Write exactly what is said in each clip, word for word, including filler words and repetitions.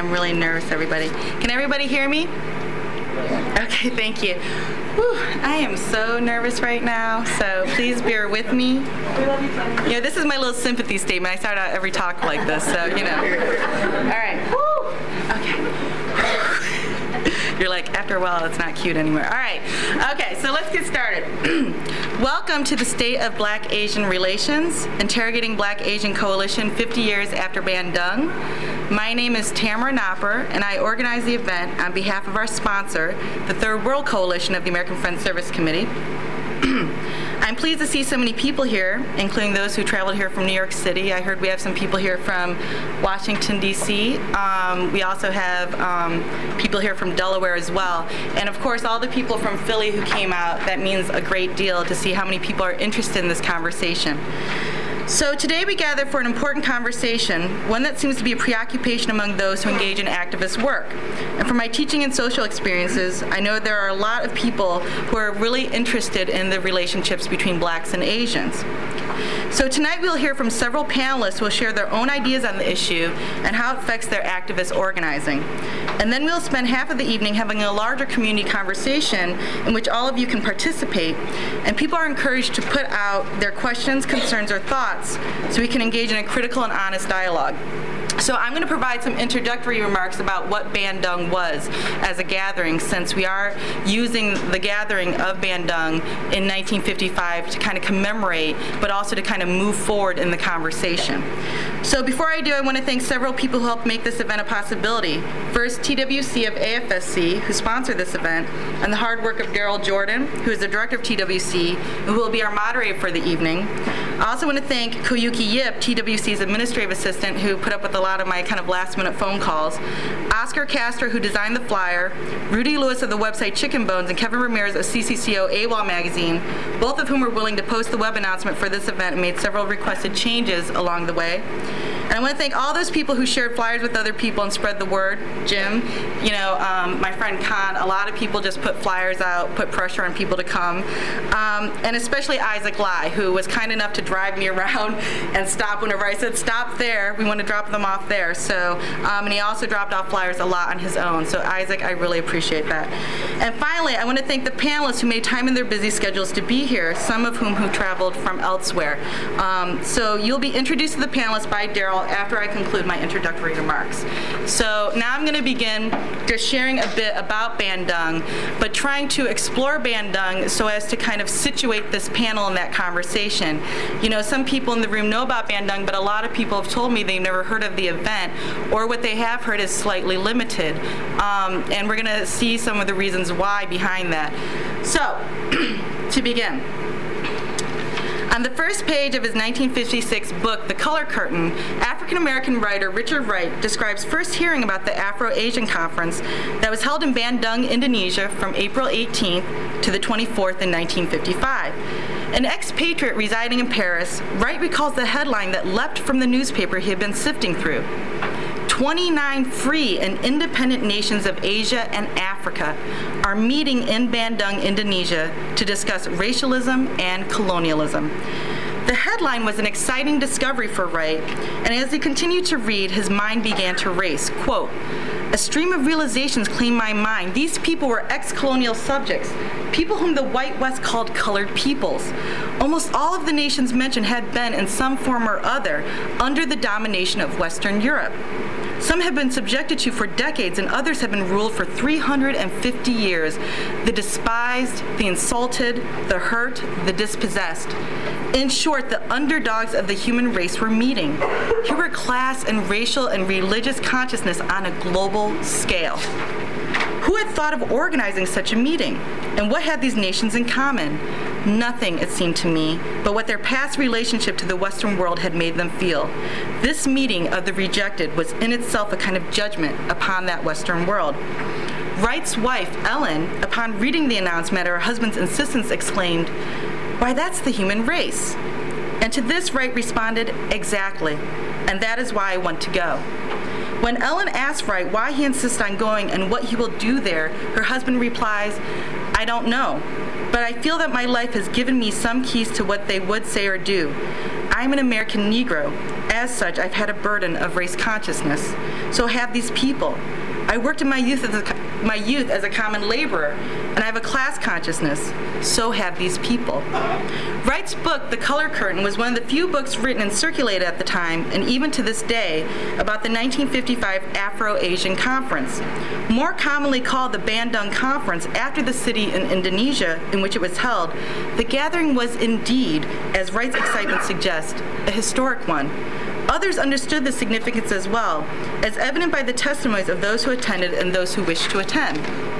I'm really nervous, everybody. Can everybody hear me? Okay, thank you. Whew, I am so nervous right now, so please bear with me. You know, this is my little sympathy statement. I start out every talk like this, so, you know. All right. Woo. Okay. You're like, after a while, it's not cute anymore. All right. Okay, so let's get started. Welcome to the State of Black Asian Relations, Interrogating Black Asian Coalition fifty years after Bandung. My name is Tamara Knopper, and I organize the event on behalf of our sponsor, the Third World Coalition of the American Friends Service Committee. I'm pleased to see so many people here, including those who traveled here from New York City. I heard we have some people here from Washington, D C Um, we also have um, people here from Delaware as well. And of course, all the people from Philly who came out, that means a great deal to see how many people are interested in this conversation. So today we gather for an important conversation, one that seems to be a preoccupation among those who engage in activist work. And from my teaching and social experiences, I know there are a lot of people who are really interested in the relationships between blacks and Asians. So tonight we'll hear from several panelists who will share their own ideas on the issue and how it affects their activist organizing. And then we'll spend half of the evening having a larger community conversation in which all of you can participate, and people are encouraged to put out their questions, concerns, or thoughts so we can engage in a critical and honest dialogue. So I'm going to provide some introductory remarks about what Bandung was as a gathering, since we are using the gathering of Bandung in nineteen fifty-five to kind of commemorate, but also to kind of move forward in the conversation. So before I do, I want to thank several people who helped make this event a possibility. First, T W C of A F S C, who sponsored this event, and the hard work of Daryl Jordan, who is the director of T W C, who will be our moderator for the evening. I also want to thank Koyuki Yip, T W C's administrative assistant, who put up with a lot of my kind of last minute phone calls, Oscar Castro, who designed the flyer, Rudy Lewis of the website Chicken Bones, and Kevin Ramirez of C C C O AWOL magazine, both of whom were willing to post the web announcement for this event and made several requested changes along the way. And I want to thank all those people who shared flyers with other people and spread the word. Jim, you know, um, my friend Khan, a lot of people just put flyers out, put pressure on people to come. Um, and especially Isaac Lai, who was kind enough to drive me around and stop whenever I said, stop there, we want to drop them off there. So, um, and he also dropped off flyers a lot on his own. So Isaac, I really appreciate that. And finally, I want to thank the panelists who made time in their busy schedules to be here, some of whom who traveled from elsewhere. Um, so you'll be introduced to the panelists by Daryl after I conclude my introductory remarks. So now I'm going to begin just sharing a bit about Bandung, but trying to explore Bandung so as to kind of situate this panel in that conversation. You know, some people in the room know about Bandung, but a lot of people have told me they've never heard of the event, or what they have heard is slightly limited. Um, and we're going to see some of the reasons why behind that. So, to begin. On the first page of his nineteen fifty-six book, The Color Curtain, African-American writer Richard Wright describes first hearing about the Afro-Asian Conference that was held in Bandung, Indonesia from April eighteenth to the twenty-fourth in nineteen fifty-five. An expatriate residing in Paris, Wright recalls the headline that leapt from the newspaper he had been sifting through. twenty-nine free and independent nations of Asia and Africa are meeting in Bandung, Indonesia to discuss racialism and colonialism. The headline was an exciting discovery for Wright, and as he continued to read, his mind began to race. Quote, "A stream of realizations claimed my mind. These people were ex-colonial subjects, people whom the white West called colored peoples. Almost all of the nations mentioned had been, in some form or other, under the domination of Western Europe. Some have been subjected to for decades, and others have been ruled for three hundred fifty years. The despised, the insulted, the hurt, the dispossessed. In short, the underdogs of the human race were meeting. Here were class and racial and religious consciousness on a global scale. Who had thought of organizing such a meeting? And what had these nations in common? Nothing, it seemed to me, but what their past relationship to the Western world had made them feel. This meeting of the rejected was in itself a kind of judgment upon that Western world." Wright's wife, Ellen, upon reading the announcement at her husband's insistence, exclaimed, "Why, that's the human race." And to this, Wright responded, "Exactly, and that is why I want to go." When Ellen asks Wright why he insists on going and what he will do there, her husband replies, "I don't know. but I feel that my life has given me some keys to what they would say or do. I'm an American Negro. As such, I've had a burden of race consciousness. So have these people. I worked in my youth as a, my youth as a common laborer, and I have a class consciousness. So have these people. Wright's book, The Color Curtain, was one of the few books written and circulated at the time, and even to this day, about the nineteen fifty-five Afro-Asian Conference. More commonly called the Bandung Conference after the city in Indonesia in which it was held, the gathering was indeed, as Wright's excitement suggests, a historic one. Others understood the significance as well, as evident by the testimonies of those who attended and those who wished to attend.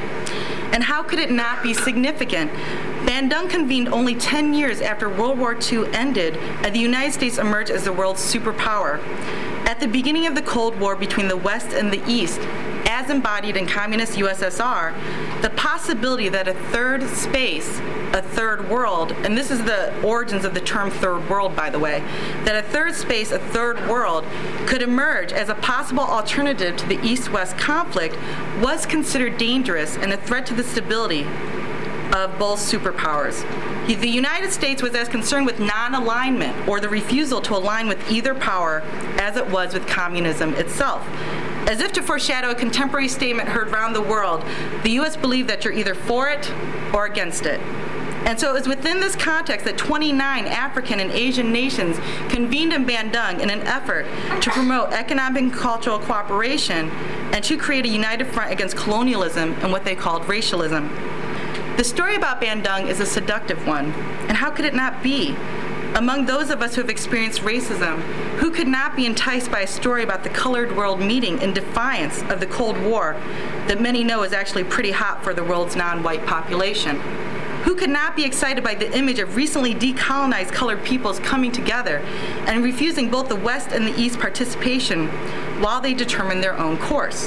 And how could it not be significant? Bandung convened only ten years after World War Two ended and the United States emerged as the world's superpower. At the beginning of the Cold War between the West and the East, as embodied in communist U S S R, the possibility that a third space, a third world, and this is the origins of the term third world, by the way, that a third space, a third world, could emerge as a possible alternative to the East-West conflict was considered dangerous and a threat to the stability of both superpowers. The United States was as concerned with non-alignment, or the refusal to align with either power, as it was with communism itself. As if to foreshadow a contemporary statement heard around the world, the U S believed that you're either for it or against it. And so it was within this context that twenty-nine African and Asian nations convened in Bandung in an effort to promote economic and cultural cooperation and to create a united front against colonialism and what they called racialism. The story about Bandung is a seductive one, and how could it not be? Among those of us who have experienced racism, who could not be enticed by a story about the colored world meeting in defiance of the Cold War that many know is actually pretty hot for the world's non-white population? Who could not be excited by the image of recently decolonized colored peoples coming together and refusing both the West and the East participation while they determine their own course?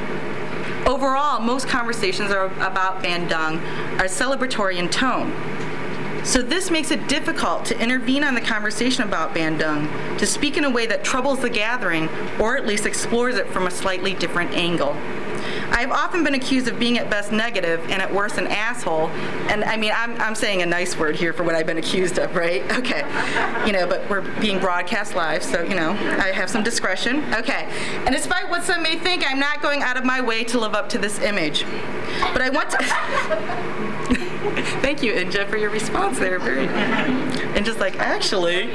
Overall, most conversations are about Bandung are celebratory in tone. So this makes it difficult to intervene on the conversation about Bandung, to speak in a way that troubles the gathering, or at least explores it from a slightly different angle. I've often been accused of being at best negative and at worst an asshole, and I mean, I'm, I'm saying a nice word here for what I've been accused of, right? Okay, you know, but we're being broadcast live, so, you know, I have some discretion. Okay, and despite what some may think, I'm not going out of my way to live up to this image. But I want to... Thank you, Inja, for your response there. Very, and just like, actually.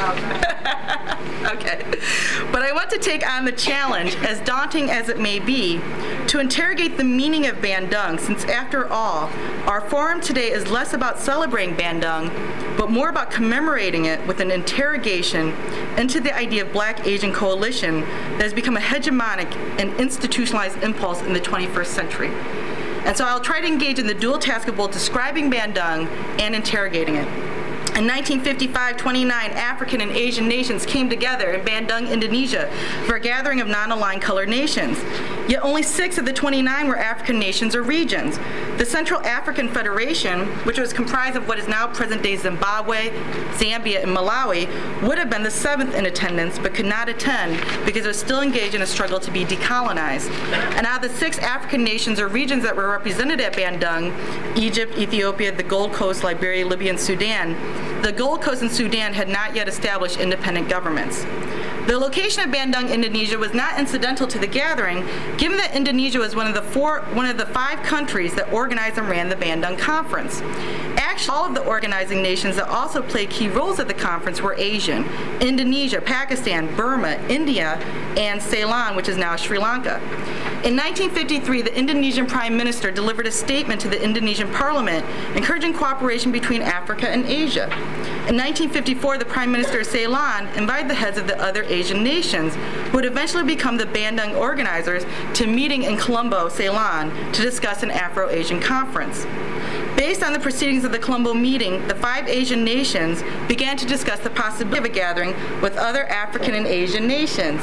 Okay. But I want to take on the challenge, as daunting as it may be, to interrogate the meaning of Bandung, since after all, our forum today is less about celebrating Bandung, but more about commemorating it with an interrogation into the idea of Black-Asian coalition that has become a hegemonic and institutionalized impulse in the twenty-first century. And so I'll try to engage in the dual task of both describing Bandung and interrogating it. In nineteen fifty-five, twenty-nine African and Asian nations came together in Bandung, Indonesia, for a gathering of non-aligned colored nations. Yet only six of the twenty-nine were African nations or regions. The Central African Federation, which was comprised of what is now present-day Zimbabwe, Zambia, and Malawi, would have been the seventh in attendance, but could not attend because it was still engaged in a struggle to be decolonized. And out of the six African nations or regions that were represented at Bandung, Egypt, Ethiopia, the Gold Coast, Liberia, Libya, and Sudan, the Gold Coast and Sudan had not yet established independent governments. The location of Bandung, Indonesia was not incidental to the gathering, given that Indonesia was one of the four, one of the five countries that organized and ran the Bandung Conference. Actually, all of the organizing nations that also played key roles at the conference were Asian: Indonesia, Pakistan, Burma, India, and Ceylon, which is now Sri Lanka. In nineteen fifty-three, the Indonesian Prime Minister delivered a statement to the Indonesian Parliament encouraging cooperation between Africa and Asia. In nineteen fifty-four, the Prime Minister of Ceylon invited the heads of the other Asian nations, who would eventually become the Bandung organizers, to a meeting in Colombo, Ceylon, to discuss an Afro-Asian conference. Based on the proceedings of the Colombo meeting, the five Asian nations began to discuss the possibility of a gathering with other African and Asian nations.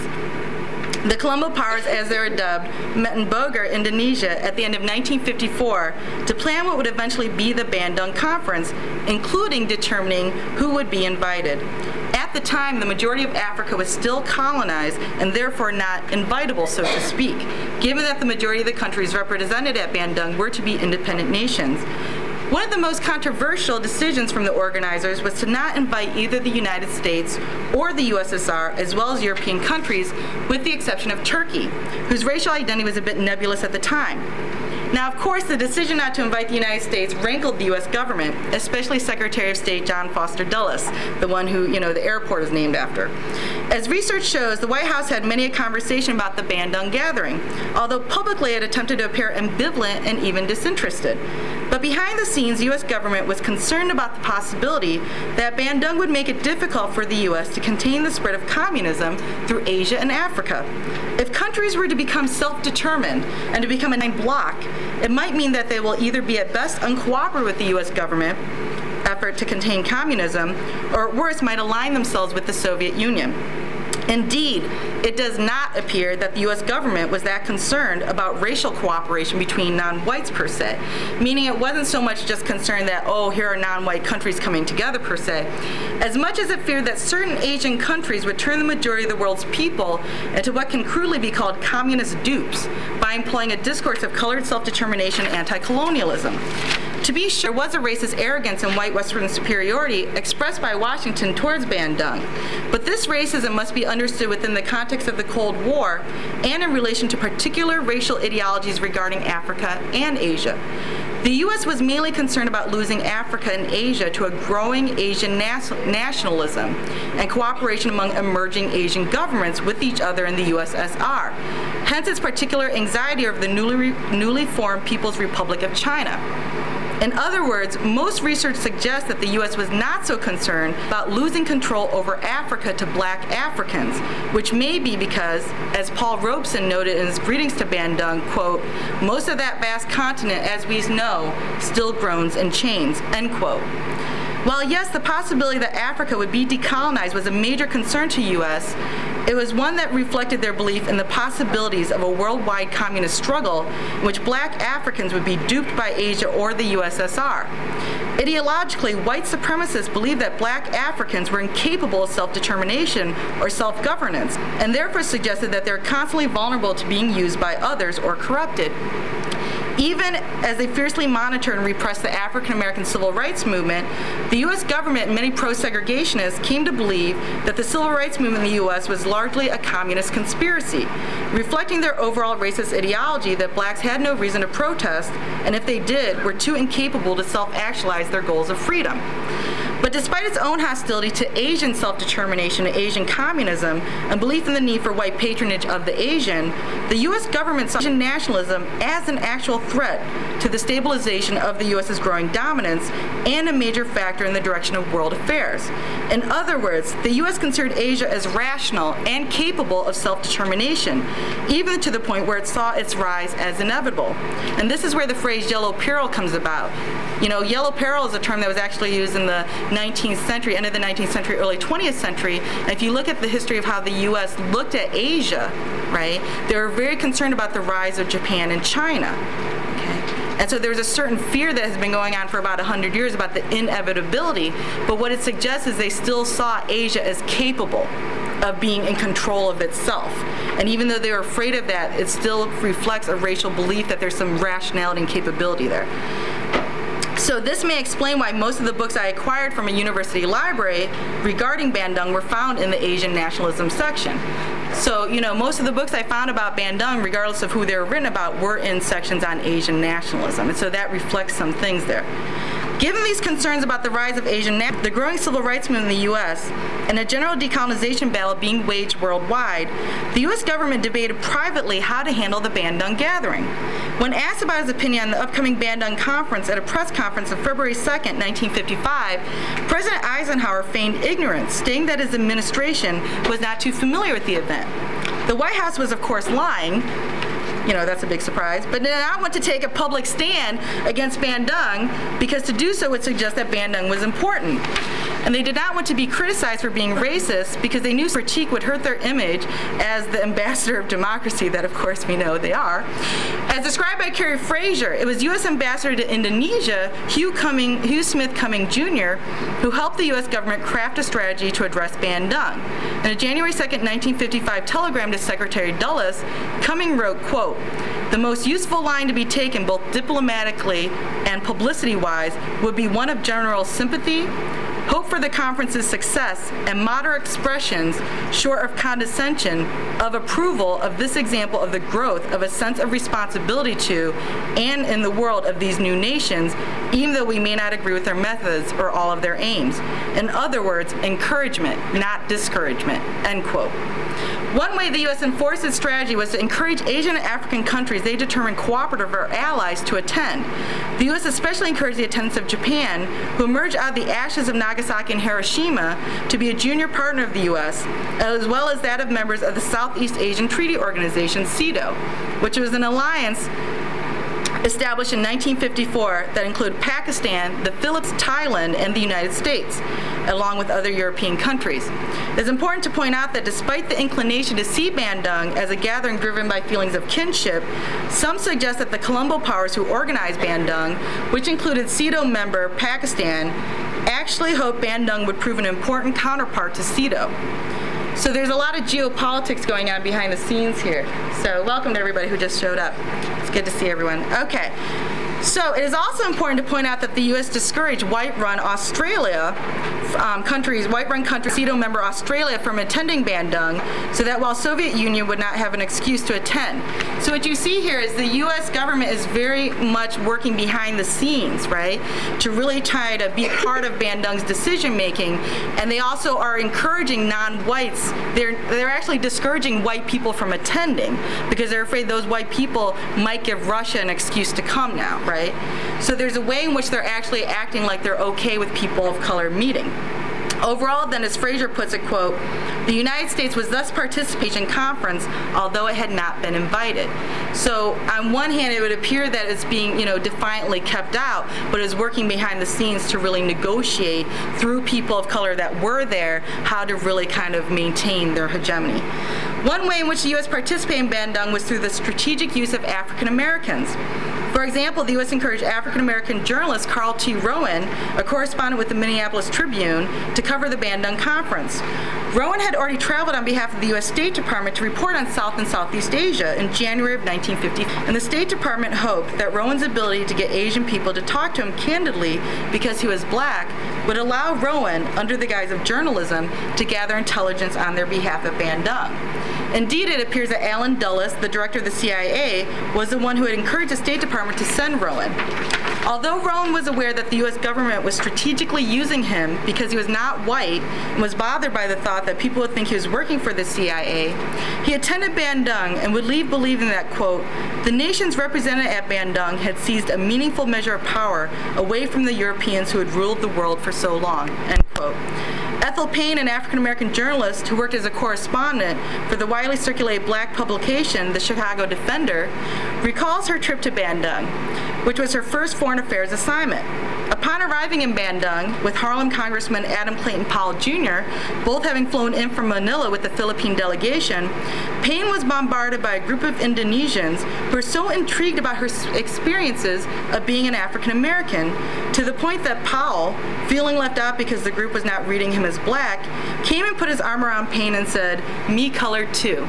The Colombo powers, as they were dubbed, met in Bogor, Indonesia, at the end of nineteen fifty-four to plan what would eventually be the Bandung Conference, including determining who would be invited. At the time, the majority of Africa was still colonized and therefore not invitable, so to speak, given that the majority of the countries represented at Bandung were to be independent nations. One of the most controversial decisions from the organizers was to not invite either the United States or the U S S R, as well as European countries, with the exception of Turkey, whose racial identity was a bit nebulous at the time. Now, of course, the decision not to invite the United States rankled the U S government, especially Secretary of State John Foster Dulles, the one who, you know, the airport is named after. As research shows, the White House had many a conversation about the Bandung gathering, although publicly it attempted to appear ambivalent and even disinterested. But behind the scenes, the U S government was concerned about the possibility that Bandung would make it difficult for the U S to contain the spread of communism through Asia and Africa. If countries were to become self-determined and to become a bloc, it might mean that they will either be at best uncooperative with the U S government effort to contain communism, or at worst might align themselves with the Soviet Union. Indeed, it does not appear that the U S government was that concerned about racial cooperation between non-whites per se, meaning it wasn't so much just concerned that, oh, here are non-white countries coming together per se, as much as it feared that certain Asian countries would turn the majority of the world's people into what can crudely be called communist dupes by employing a discourse of colored self-determination anti-colonialism. To be sure, there was a racist arrogance and white Western superiority expressed by Washington towards Bandung, but this racism must be understood within the context of the Cold War and in relation to particular racial ideologies regarding Africa and Asia. The U S was mainly concerned about losing Africa and Asia to a growing Asian nas- nationalism and cooperation among emerging Asian governments with each other in the U S S R. Hence its particular anxiety over the newly, re- newly formed People's Republic of China. In other words, most research suggests that the U S was not so concerned about losing control over Africa to black Africans, which may be because, as Paul Robeson noted in his greetings to Bandung, quote, most of that vast continent, as we know, still groans in chains, end quote. While yes, the possibility that Africa would be decolonized was a major concern to U S, it was one that reflected their belief in the possibilities of a worldwide communist struggle in which black Africans would be duped by Asia or the U S S R. Ideologically, white supremacists believed that black Africans were incapable of self-determination or self-governance, and therefore suggested that they're constantly vulnerable to being used by others or corrupted. Even as they fiercely monitored and repressed the African-American civil rights movement, the U S government and many pro-segregationists came to believe that the civil rights movement in the U S was largely a communist conspiracy, reflecting their overall racist ideology that blacks had no reason to protest, and if they did, were too incapable to self-actualize their goals of freedom. But despite its own hostility to Asian self-determination and Asian communism and belief in the need for white patronage of the Asian, the U S government saw Asian nationalism as an actual threat to the stabilization of the U S's growing dominance and a major factor in the direction of world affairs. In other words, the U S considered Asia as rational and capable of self-determination, even to the point where it saw its rise as inevitable. And this is where the phrase yellow peril comes about. You know, yellow peril is a term that was actually used in the nineteenth century, end of the nineteenth century, early twentieth century. And if you look at the history of how the U S looked at Asia, right, they were very concerned about the rise of Japan and China. Okay. And so there's a certain fear that has been going on for about one hundred years about the inevitability, but what it suggests is they still saw Asia as capable of being in control of itself. And even though they were afraid of that, it still reflects a racial belief that there's some rationality and capability there. So this may explain why most of the books I acquired from a university library regarding Bandung were found in the Asian nationalism section. So, you know, most of the books I found about Bandung, regardless of who they were written about, were in sections on Asian nationalism. And so that reflects some things there. Given these concerns about the rise of Asian nationalism, the growing civil rights movement in the U S, and a general decolonization battle being waged worldwide, the U S government debated privately how to handle the Bandung gathering. When asked about his opinion on the upcoming Bandung conference at a press conference on February second, nineteen fifty-five, President Eisenhower feigned ignorance, stating that his administration was not too familiar with the event. The White House was, of course, lying. You know, that's a big surprise. But did not want to take a public stand against Bandung because to do so would suggest that Bandung was important. And they did not want to be criticized for being racist because they knew critique would hurt their image as the ambassador of democracy that, of course, we know they are. As described by Carrie Fraser, it was U S Ambassador to Indonesia, Hugh, Cumming, Hugh Smith Cumming Junior, who helped the U S government craft a strategy to address Bandung. In a January second, nineteen fifty-five telegram to Secretary Dulles, Cumming wrote, quote, "The most useful line to be taken both diplomatically and publicity-wise would be one of general sympathy, hope for the conference's success, and moderate expressions, short of condescension, of approval of this example of the growth of a sense of responsibility to, and in the world of these new nations, even though we may not agree with their methods or all of their aims. In other words, encouragement, not discouragement," end quote. One way the U S enforced its strategy was to encourage Asian and African countries they determined cooperative or allies to attend. The U S especially encouraged the attendance of Japan, who emerged out of the ashes of Nagasaki and Hiroshima to be a junior partner of the U S, as well as that of members of the Southeast Asian Treaty Organization, SEATO, which was an alliance established in nineteen fifty-four that included Pakistan, the Philippines, Thailand, and the United States, along with other European countries. It's important to point out that despite the inclination to see Bandung as a gathering driven by feelings of kinship, some suggest that the Colombo powers who organized Bandung, which included SEATO member Pakistan, actually hoped Bandung would prove an important counterpart to SEATO. So there's a lot of geopolitics going on behind the scenes here. So welcome to everybody who just showed up. It's good to see everyone. Okay. So it is also important to point out that the U S discouraged white-run Australia, um, countries, white-run country, SEATO member Australia from attending Bandung, so that while Soviet Union would not have an excuse to attend. So what you see here is the U S government is very much working behind the scenes, right, to really try to be part of Bandung's decision-making, and they also are encouraging non-whites. They're, they're actually discouraging white people from attending because they're afraid those white people might give Russia an excuse to come now, right? Right? So there's a way in which they're actually acting like they're okay with people of color meeting. Overall, then, as Fraser puts it, quote, "The United States was thus participating in conference, although it had not been invited." So on one hand, it would appear that it's being, you know, defiantly kept out, but is working behind the scenes to really negotiate through people of color that were there how to really kind of maintain their hegemony. One way in which the U S participated in Bandung was through the strategic use of African Americans. For example, the U S encouraged African-American journalist Carl T. Rowan, a correspondent with the Minneapolis Tribune, to cover the Bandung Conference. Rowan had already traveled on behalf of the U S State Department to report on South and Southeast Asia in January of nineteen fifty, and the State Department hoped that Rowan's ability to get Asian people to talk to him candidly because he was black would allow Rowan, under the guise of journalism, to gather intelligence on their behalf at Bandung. Indeed, it appears that Allen Dulles, the director of the C I A, was the one who had encouraged the State Department to send Rowan. Although Rowan was aware that the U S government was strategically using him because he was not white and was bothered by the thought that people would think he was working for the C I A, he attended Bandung and would leave believing that, quote, "The nations represented at Bandung had seized a meaningful measure of power away from the Europeans who had ruled the world for so long," end quote. Ethel Payne, an African-American journalist who worked as a correspondent for the widely circulated black publication, The Chicago Defender, recalls her trip to Bandung, which was her first foreign affairs assignment. Upon arriving in Bandung with Harlem Congressman Adam Clayton Powell Junior, both having flown in from Manila with the Philippine delegation, Payne was bombarded by a group of Indonesians who were so intrigued about her experiences of being an African American, to the point that Powell, feeling left out because the group was not reading him as black, came and put his arm around Payne and said, "Me colored too."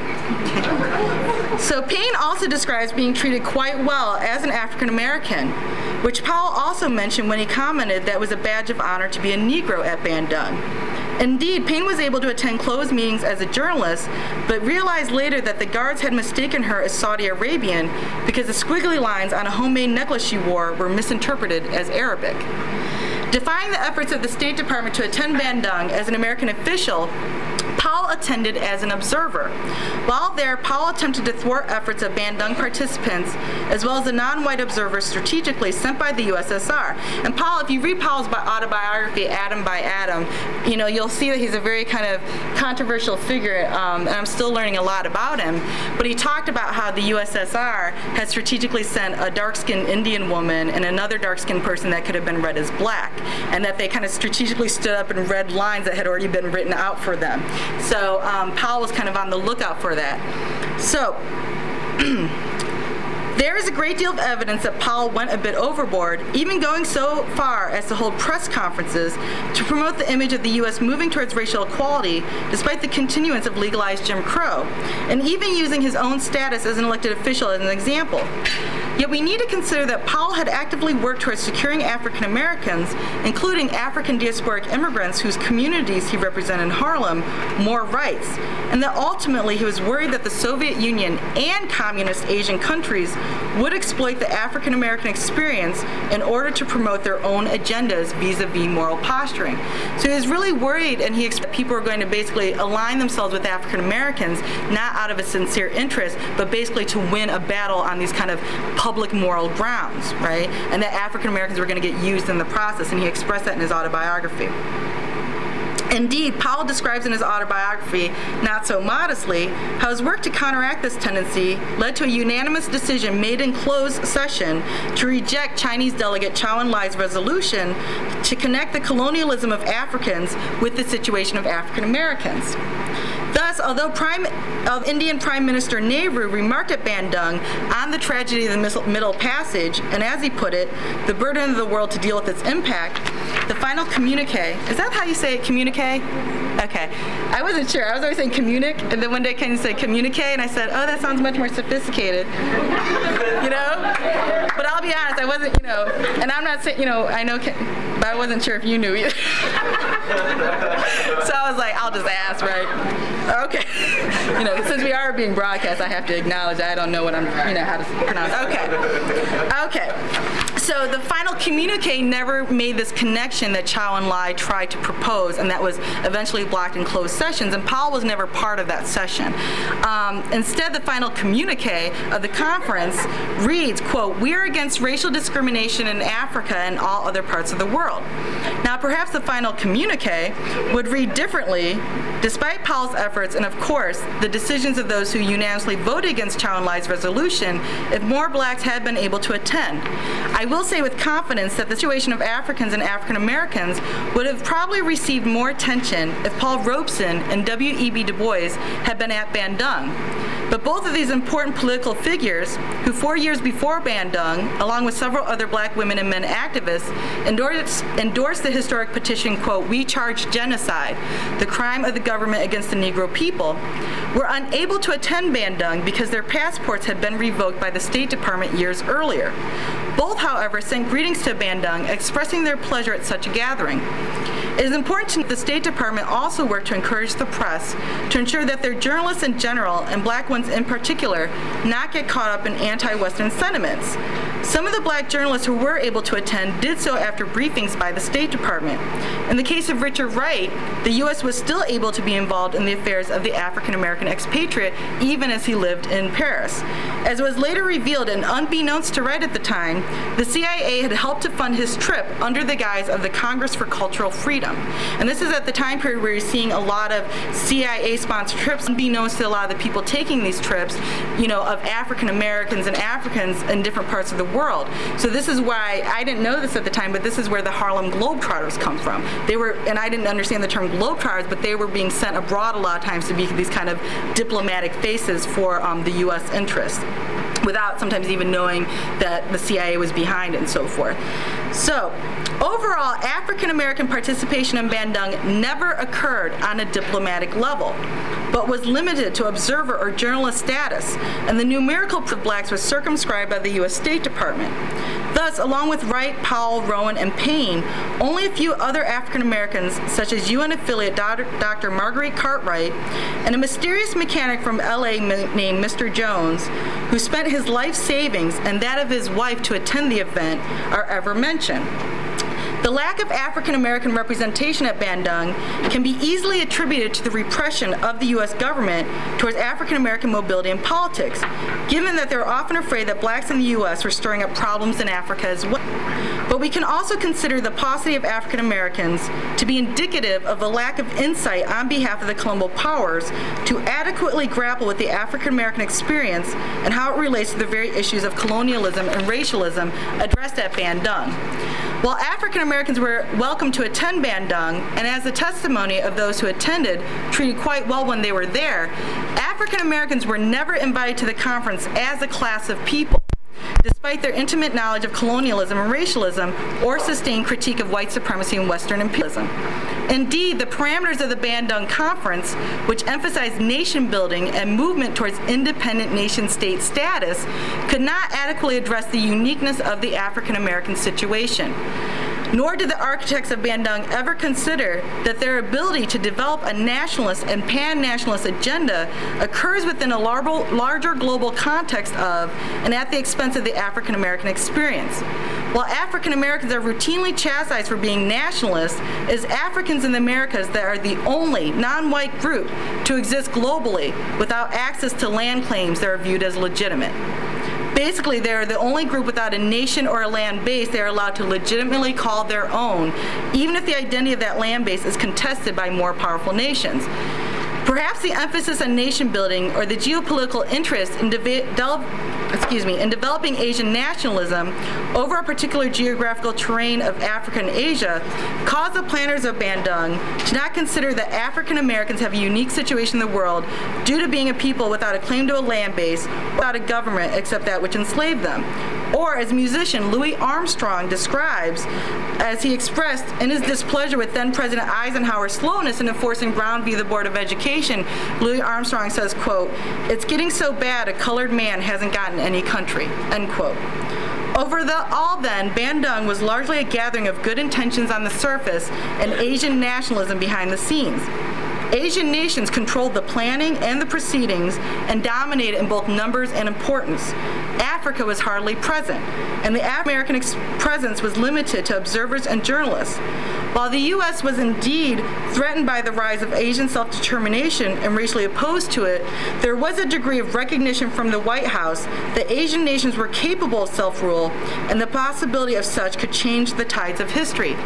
So Payne also describes being treated quite well as an African American, which Powell also mentioned when he commented that it was a badge of honor to be a Negro at Bandung. Indeed, Payne was able to attend closed meetings as a journalist, but realized later that the guards had mistaken her as Saudi Arabian because the squiggly lines on a homemade necklace she wore were misinterpreted as Arabic. Defying the efforts of the State Department to attend Bandung as an American official, Powell attended as an observer. While there, Powell attempted to thwart efforts of Bandung participants, as well as the non-white observers strategically sent by the U S S R. And Powell, if you read Powell's autobiography, Atom by Atom, you know, you'll see that he's a very kind of controversial figure, um, and I'm still learning a lot about him. But he talked about how the U S S R had strategically sent a dark-skinned Indian woman and another dark-skinned person that could have been read as black. and that they kind of strategically stood up and read lines that had already been written out for them. So um, Powell was kind of on the lookout for that. So there is a great deal of evidence that Powell went a bit overboard, even going so far as to hold press conferences to promote the image of the U S moving towards racial equality, despite the continuance of legalized Jim Crow, and even using his own status as an elected official as an example. Yet we need to consider that Powell had actively worked towards securing African Americans, including African diasporic immigrants whose communities he represented in Harlem, more rights, and that ultimately he was worried that the Soviet Union and communist Asian countries would exploit the African American experience in order to promote their own agendas vis-a-vis moral posturing. So he was really worried, and he expected people were going to basically align themselves with African Americans, not out of a sincere interest, but basically to win a battle on these kind of public moral grounds, right? And that African Americans were going to get used in the process, and he expressed that in his autobiography. Indeed, Powell describes in his autobiography, not so modestly, how his work to counteract this tendency led to a unanimous decision made in closed session to reject Chinese delegate Chou En-lai's resolution to connect the colonialism of Africans with the situation of African Americans. Thus, although Prime, uh, Indian Prime Minister Nehru remarked at Bandung on the tragedy of the Middle Passage, and as he put it, the burden of the world to deal with its impact, the final communique, is that how you say it, communique? Okay. I wasn't sure. I was always saying communique, and then one day Ken said communique, and I said, oh, that sounds much more sophisticated. You know? But I'll be honest, I wasn't, you know, and I'm not saying, you know, I know, Ken, but I wasn't sure if you knew either. So I was like, I'll just ask, right? Okay. You know, since we are being broadcast, I have to acknowledge I don't know what I'm, you know, how to pronounce. Okay. Okay. So the final communique never made this connection that Chou En-lai tried to propose, and that was eventually blocked in closed sessions, and Powell was never part of that session. Um, instead, the final communique of the conference reads, quote, "We are against racial discrimination in Africa and all other parts of the world." Now, perhaps the final communique would read differently, despite Powell's efforts and, of course, the decisions of those who unanimously voted against Chou En-lai's resolution, if more blacks had been able to attend. I will say with confidence that the situation of Africans and African Americans would have probably received more attention if Paul Robeson and W E B Du Bois had been at Bandung. But both of these important political figures, who four years before Bandung, along with several other black women and men activists, endorsed, endorsed the historic petition, quote, "We charge genocide, the crime of the government against the Negro people," were unable to attend Bandung because their passports had been revoked by the State Department years earlier. Both, however, sent greetings to Bandung, expressing their pleasure at such a gathering. It is important to note the State Department also worked to encourage the press to ensure that their journalists in general, and black ones in particular, not get caught up in anti-Western sentiments. Some of the black journalists who were able to attend did so after briefings by the State Department. In the case of Richard Wright, the U S was still able to be involved in the affairs of the African-American expatriate even as he lived in Paris. As was later revealed, and unbeknownst to Wright at the time, the C I A had helped to fund his trip under the guise of the Congress for Cultural Freedom. And this is at the time period where you're seeing a lot of C I A-sponsored trips, unbeknownst to a lot of the people taking these trips, you know, of African Americans and Africans in different parts of the world. So this is why, I didn't know this at the time, but this is where the Harlem Globetrotters come from. They were, and I didn't understand the term Globetrotters, but they were being sent abroad a lot of times to be these kind of diplomatic faces for um, the U S interest, without sometimes even knowing that the C I A was behind it and so forth. So, overall, African American participation in Bandung never occurred on a diplomatic level, but was limited to observer or journalist status, and the numerical of blacks was circumscribed by the U S State Department. Thus, along with Wright, Powell, Rowan, and Payne, only a few other African Americans, such as U N affiliate Doctor Marguerite Cartwright, and a mysterious mechanic from L A named Mister Jones, who spent his life savings and that of his wife to attend the event, are ever mentioned. The lack of African American representation at Bandung can be easily attributed to the repression of the U S government towards African American mobility in politics, given that they're often afraid that blacks in the U S were stirring up problems in Africa as well. But we can also consider the paucity of African Americans to be indicative of a lack of insight on behalf of the colonial powers to adequately grapple with the African American experience and how it relates to the very issues of colonialism and racialism addressed at Bandung. While African American Americans were welcome to attend Bandung, and as the testimony of those who attended, treated quite well when they were there, African Americans were never invited to the conference as a class of people, despite their intimate knowledge of colonialism and racialism or sustained critique of white supremacy and Western imperialism. Indeed, the parameters of the Bandung Conference, which emphasized nation building and movement towards independent nation-state status, could not adequately address the uniqueness of the African American situation. Nor did the architects of Bandung ever consider that their ability to develop a nationalist and pan-nationalist agenda occurs within a lar- larger global context of and at the expense of the African American experience. While African Americans are routinely chastised for being nationalists, it is Africans in the Americas that are the only non-white group to exist globally without access to land claims that are viewed as legitimate. Basically, they are the only group without a nation or a land base they are allowed to legitimately call their own, even if the identity of that land base is contested by more powerful nations. Perhaps the emphasis on nation building or the geopolitical interest in, de- de- excuse me, in developing Asian nationalism over a particular geographical terrain of Africa and Asia caused the planners of Bandung to not consider that African Americans have a unique situation in the world due to being a people without a claim to a land base, without a government except that which enslaved them. Or, as musician Louis Armstrong describes, as he expressed in his displeasure with then-President Eisenhower's slowness in enforcing Brown v. the Board of Education, Louis Armstrong says, quote, "It's getting so bad a colored man hasn't gotten any country," end quote. Over the all then, Bandung was largely a gathering of good intentions on the surface and Asian nationalism behind the scenes. Asian nations controlled the planning and the proceedings and dominated in both numbers and importance. Africa was hardly present, and the African American ex- presence was limited to observers and journalists. While the U S was indeed threatened by the rise of Asian self-determination and racially opposed to it, there was a degree of recognition from the White House that Asian nations were capable of self-rule, and the possibility of such could change the tides of history.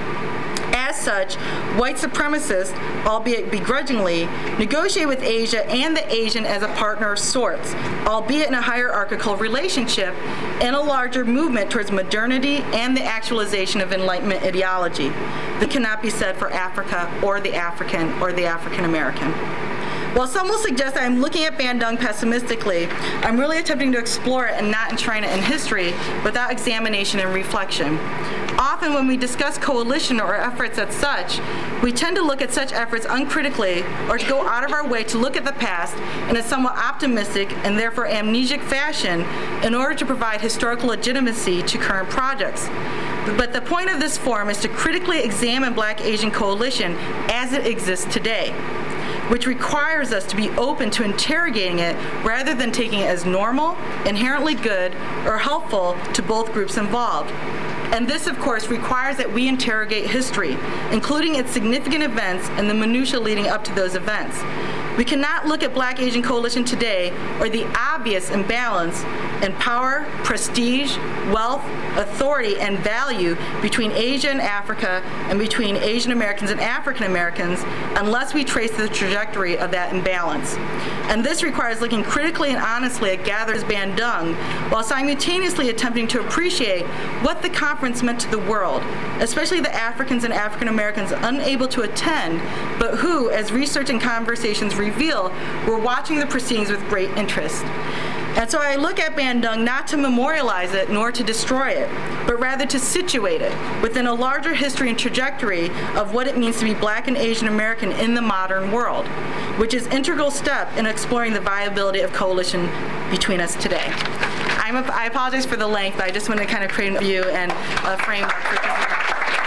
As such, white supremacists, albeit begrudgingly, negotiate with Asia and the Asian as a partner of sorts, albeit in a hierarchical relationship, in a larger movement towards modernity and the actualization of Enlightenment ideology. That cannot be said for Africa or the African or the African American. While some will suggest that I'm looking at Bandung pessimistically, I'm really attempting to explore it and not enshrine it in history without examination and reflection. Often when we discuss coalition or efforts as such, we tend to look at such efforts uncritically or to go out of our way to look at the past in a somewhat optimistic and therefore amnesic fashion in order to provide historical legitimacy to current projects. But the point of this forum is to critically examine Black-Asian coalition as it exists today, which requires us to be open to interrogating it rather than taking it as normal, inherently good, or helpful to both groups involved. And this, of course, requires that we interrogate history, including its significant events and the minutiae leading up to those events. We cannot look at Black-Asian coalition today or the obvious imbalance in power, prestige, wealth, authority, and value between Asia and Africa and between Asian Americans and African Americans unless we trace the trajectory of that imbalance. And this requires looking critically and honestly at Gather's Bandung while simultaneously attempting to appreciate what the conference meant to the world, especially the Africans and African Americans unable to attend, but who, as research and conversations reveal, were watching the proceedings with great interest. And so I look at Bandung not to memorialize it nor to destroy it, but rather to situate it within a larger history and trajectory of what it means to be Black and Asian American in the modern world, which is an integral step in exploring the viability of coalition between us today. I'm a, I apologize for the length, but I just want to kind of create a view and a framework for thinking about.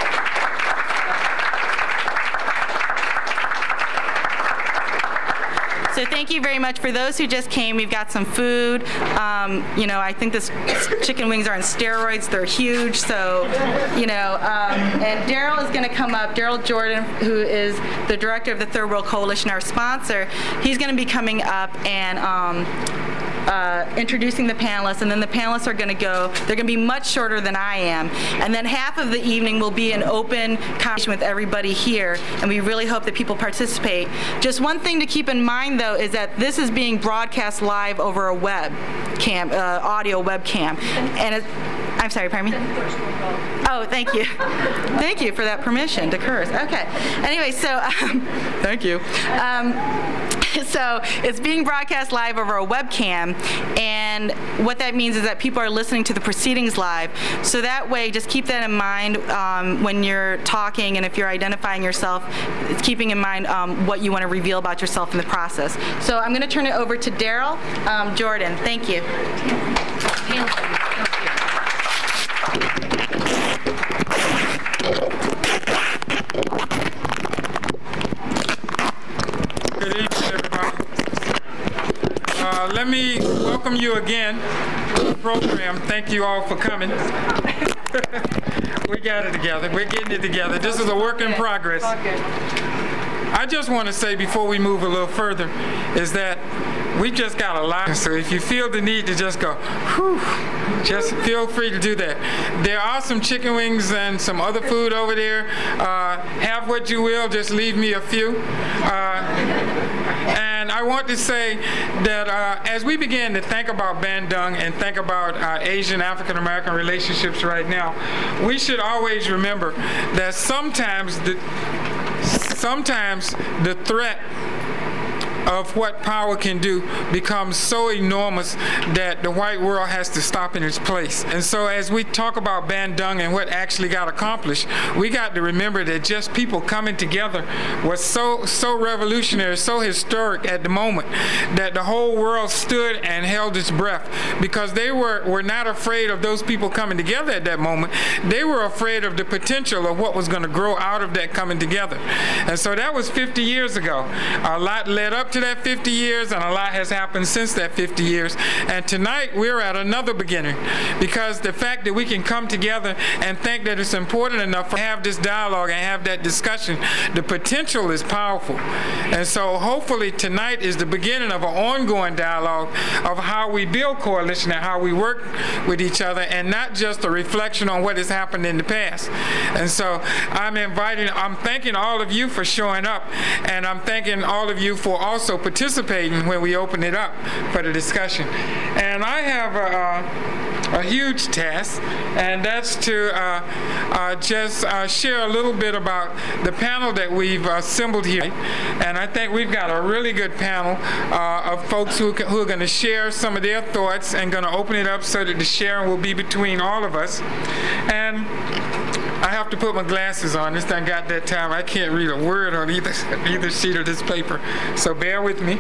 So thank you very much. For those who just came, we've got some food. Um, you know, I think this chicken wings are on steroids. They're huge. So, you know, um, and Daryl is going to come up. Daryl Jordan, who is the director of the Third World Coalition, our sponsor, he's going to be coming up and um, Uh, introducing the panelists, and then the panelists are going to go. They're going to be much shorter than I am, and then half of the evening will be an open conversation with everybody here, and we really hope that people participate. Just one thing to keep in mind, though, is that this is being broadcast live over a web cam, uh, audio webcam, and it, I'm sorry, pardon me? Oh, thank you. Thank you for that permission to curse. Okay. Anyway, so, um, thank you. Um, so it's being broadcast live over a webcam, and what that means is that people are listening to the proceedings live. So that way, just keep that in mind um, when you're talking, and if you're identifying yourself, it's keeping in mind um, what you want to reveal about yourself in the process. So I'm going to turn it over to Daryl um, Jordan. Thank you. Good evening, everybody. Uh, let me welcome you again to the program. Thank you all for coming. We got it together. We're getting it together. This is a work in progress. I just want to say before we move a little further is that we've just got a lot. So if you feel the need to just go, whew, just feel free to do that. There are some chicken wings and some other food over there. Uh, have what you will, just leave me a few. Uh, and I want to say that uh, as we begin to think about Bandung and think about uh, Asian African American relationships right now, we should always remember that sometimes the sometimes the threat of what power can do becomes so enormous that the white world has to stop in its place. And so as we talk about Bandung and what actually got accomplished, we got to remember that just people coming together was so so revolutionary, so historic at the moment that the whole world stood and held its breath, because they were, were not afraid of those people coming together at that moment. They were afraid of the potential of what was going to grow out of that coming together. And so that was fifty years ago. A lot led up to that fifty years, and a lot has happened since that fifty years. And tonight we're at another beginning, because the fact that we can come together and think that it's important enough to have this dialogue and have that discussion, the potential is powerful. And so hopefully tonight is the beginning of an ongoing dialogue of how we build coalition and how we work with each other, and not just a reflection on what has happened in the past. And so I'm inviting, I'm thanking all of you for showing up, and I'm thanking all of you for also participating when we open it up for the discussion. And I have a, a, a huge task, and that's to uh, uh, just uh, share a little bit about the panel that we've assembled here. And I think we've got a really good panel uh, of folks who, who are going to share some of their thoughts and going to open it up so that the sharing will be between all of us. And I have to put my glasses on. This thing got that time. I can't read a word on either, either sheet of this paper. So bear with me.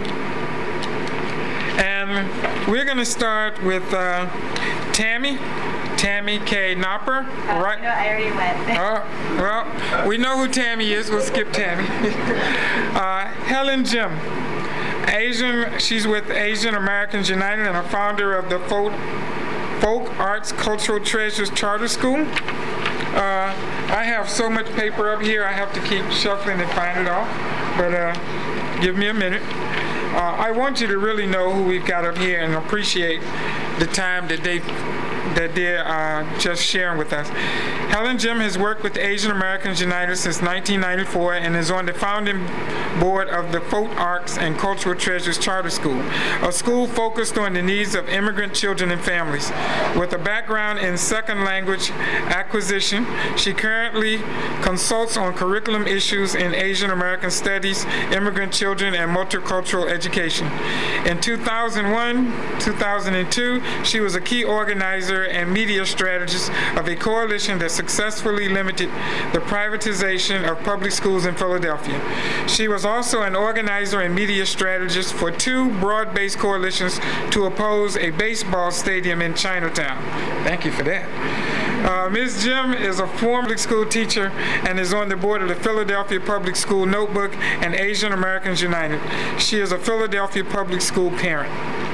And we're going to start with uh, Tammy. Tammy K. Knopper. Oh, right? No, I already went. Oh, well, we know who Tammy is. We'll skip Tammy. uh, Helen Jim. Asian, she's with Asian Americans United and a founder of the Folk, Folk Arts Cultural Treasures Charter School. Uh, I have so much paper up here, I have to keep shuffling and find it all, but uh, give me a minute. Uh, I want you to really know who we've got up here and appreciate the time that they that they're uh, just sharing with us. Helen Jim has worked with Asian Americans United since nineteen ninety-four and is on the founding board of the Folk Arts and Cultural Treasures Charter School, a school focused on the needs of immigrant children and families. With a background in second language acquisition, she currently consults on curriculum issues in Asian American studies, immigrant children, and multicultural education. In two thousand one, two thousand two, she was a key organizer and media strategist of a coalition that successfully limited the privatization of public schools in Philadelphia. She was also an organizer and media strategist for two broad-based coalitions to oppose a baseball stadium in Chinatown. Thank you for that. Uh, Miz Jim is a former public school teacher and is on the board of the Philadelphia Public School Notebook and Asian Americans United. She is a Philadelphia public school parent.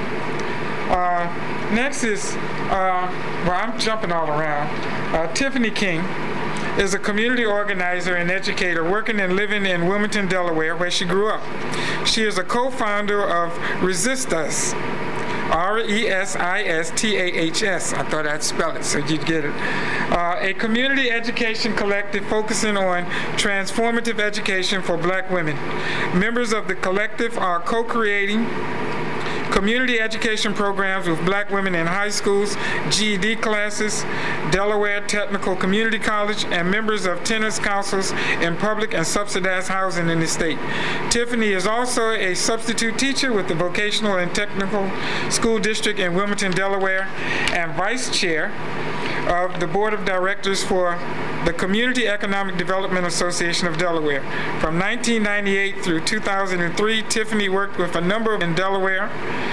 Uh, next is, uh, well, I'm jumping all around. Uh, Tiffany King is a community organizer and educator working and living in Wilmington, Delaware, where she grew up. She is a co-founder of Resist Us, R E S I S T A H S. I thought I'd spell it so you'd get it. Uh, a community education collective focusing on transformative education for black women. Members of the collective are co-creating community education programs with black women in high schools, G E D classes, Delaware Technical Community College, and members of tenants councils in public and subsidized housing in the state. Tiffany is also a substitute teacher with the Vocational and Technical School District in Wilmington, Delaware, and vice chair of the Board of Directors for the Community Economic Development Association of Delaware. From nineteen ninety-eight through two thousand three, Tiffany worked with a number in Delaware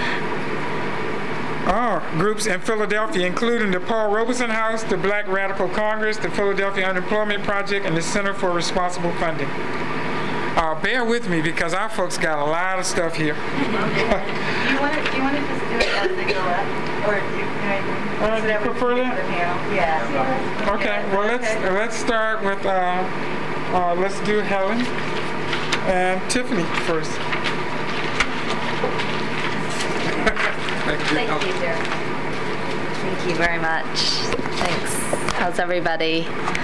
oh, groups in Philadelphia, including the Paul Robeson House, the Black Radical Congress, the Philadelphia Unemployment Project, and the Center for Responsible Funding. Uh, bear with me because our folks got a lot of stuff here. do you want to do you want to just do it as they go up, or do you, uh, do you prefer that? Yeah. Okay. Yeah, well, let's okay. let's start with uh, uh, let's do Helen and Tiffany first. Thank you. Thank you, dear. Thank you very much. Thanks. How's everybody?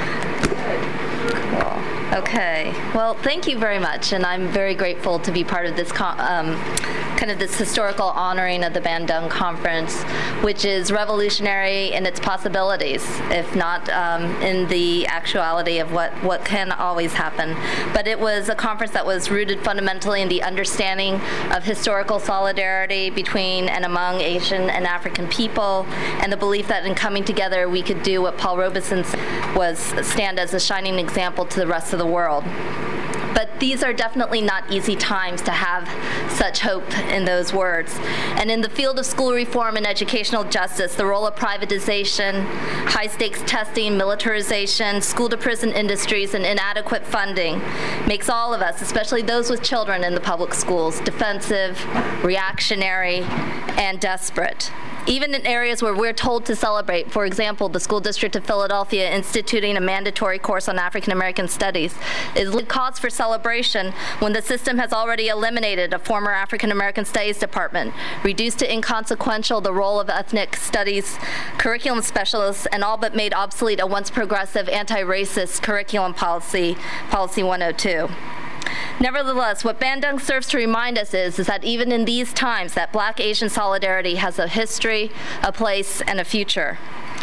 Cool. Okay. Well, thank you very much, and I'm very grateful to be part of this um, kind of this historical honoring of the Bandung Conference, which is revolutionary in its possibilities, if not um, in the actuality of what, what can always happen. But it was a conference that was rooted fundamentally in the understanding of historical solidarity between and among Asian and African people, and the belief that in coming together we could do what Paul Robeson was stand as a shining example to the rest of the world. But these are definitely not easy times to have such hope in those words. And in the field of school reform and educational justice, the role of privatization, high-stakes testing, militarization, school-to-prison industries, and inadequate funding makes all of us, especially those with children in the public schools, defensive, reactionary, and desperate. Even in areas where we're told to celebrate, for example, the School District of Philadelphia instituting a mandatory course on African American studies, is cause for celebration when the system has already eliminated a former African American studies department, reduced to inconsequential the role of ethnic studies curriculum specialists, and all but made obsolete a once progressive anti-racist curriculum policy, Policy one oh two. Nevertheless, what Bandung serves to remind us is, is that even in these times, that Black-Asian solidarity has a history, a place, and a future.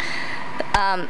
Um,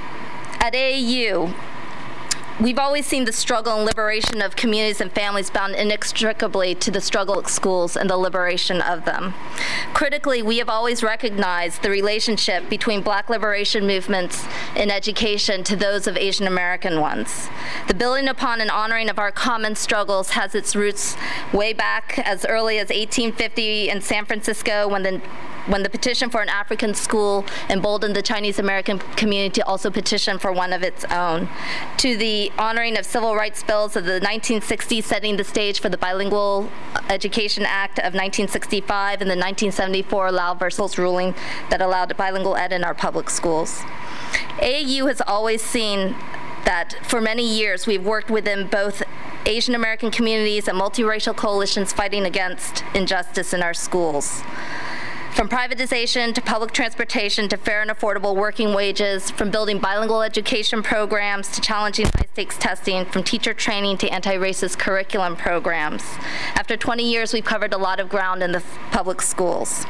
at A A U, we've always seen the struggle and liberation of communities and families bound inextricably to the struggle of schools and the liberation of them. Critically, we have always recognized the relationship between Black liberation movements in education to those of Asian American ones. The building upon and honoring of our common struggles has its roots way back as early as eighteen fifty in San Francisco, when the when the petition for an African school emboldened the Chinese American community to also petition for one of its own, to the honoring of civil rights bills of the nineteen sixties, setting the stage for the Bilingual Education Act of nineteen sixty-five and the nineteen seventy-four Lau versus ruling that allowed bilingual ed in our public schools. A A U has always seen that for many years we've worked within both Asian American communities and multiracial coalitions fighting against injustice in our schools. From privatization to public transportation to fair and affordable working wages, from building bilingual education programs to challenging high-stakes testing, from teacher training to anti-racist curriculum programs. After twenty years, we've covered a lot of ground in the public schools.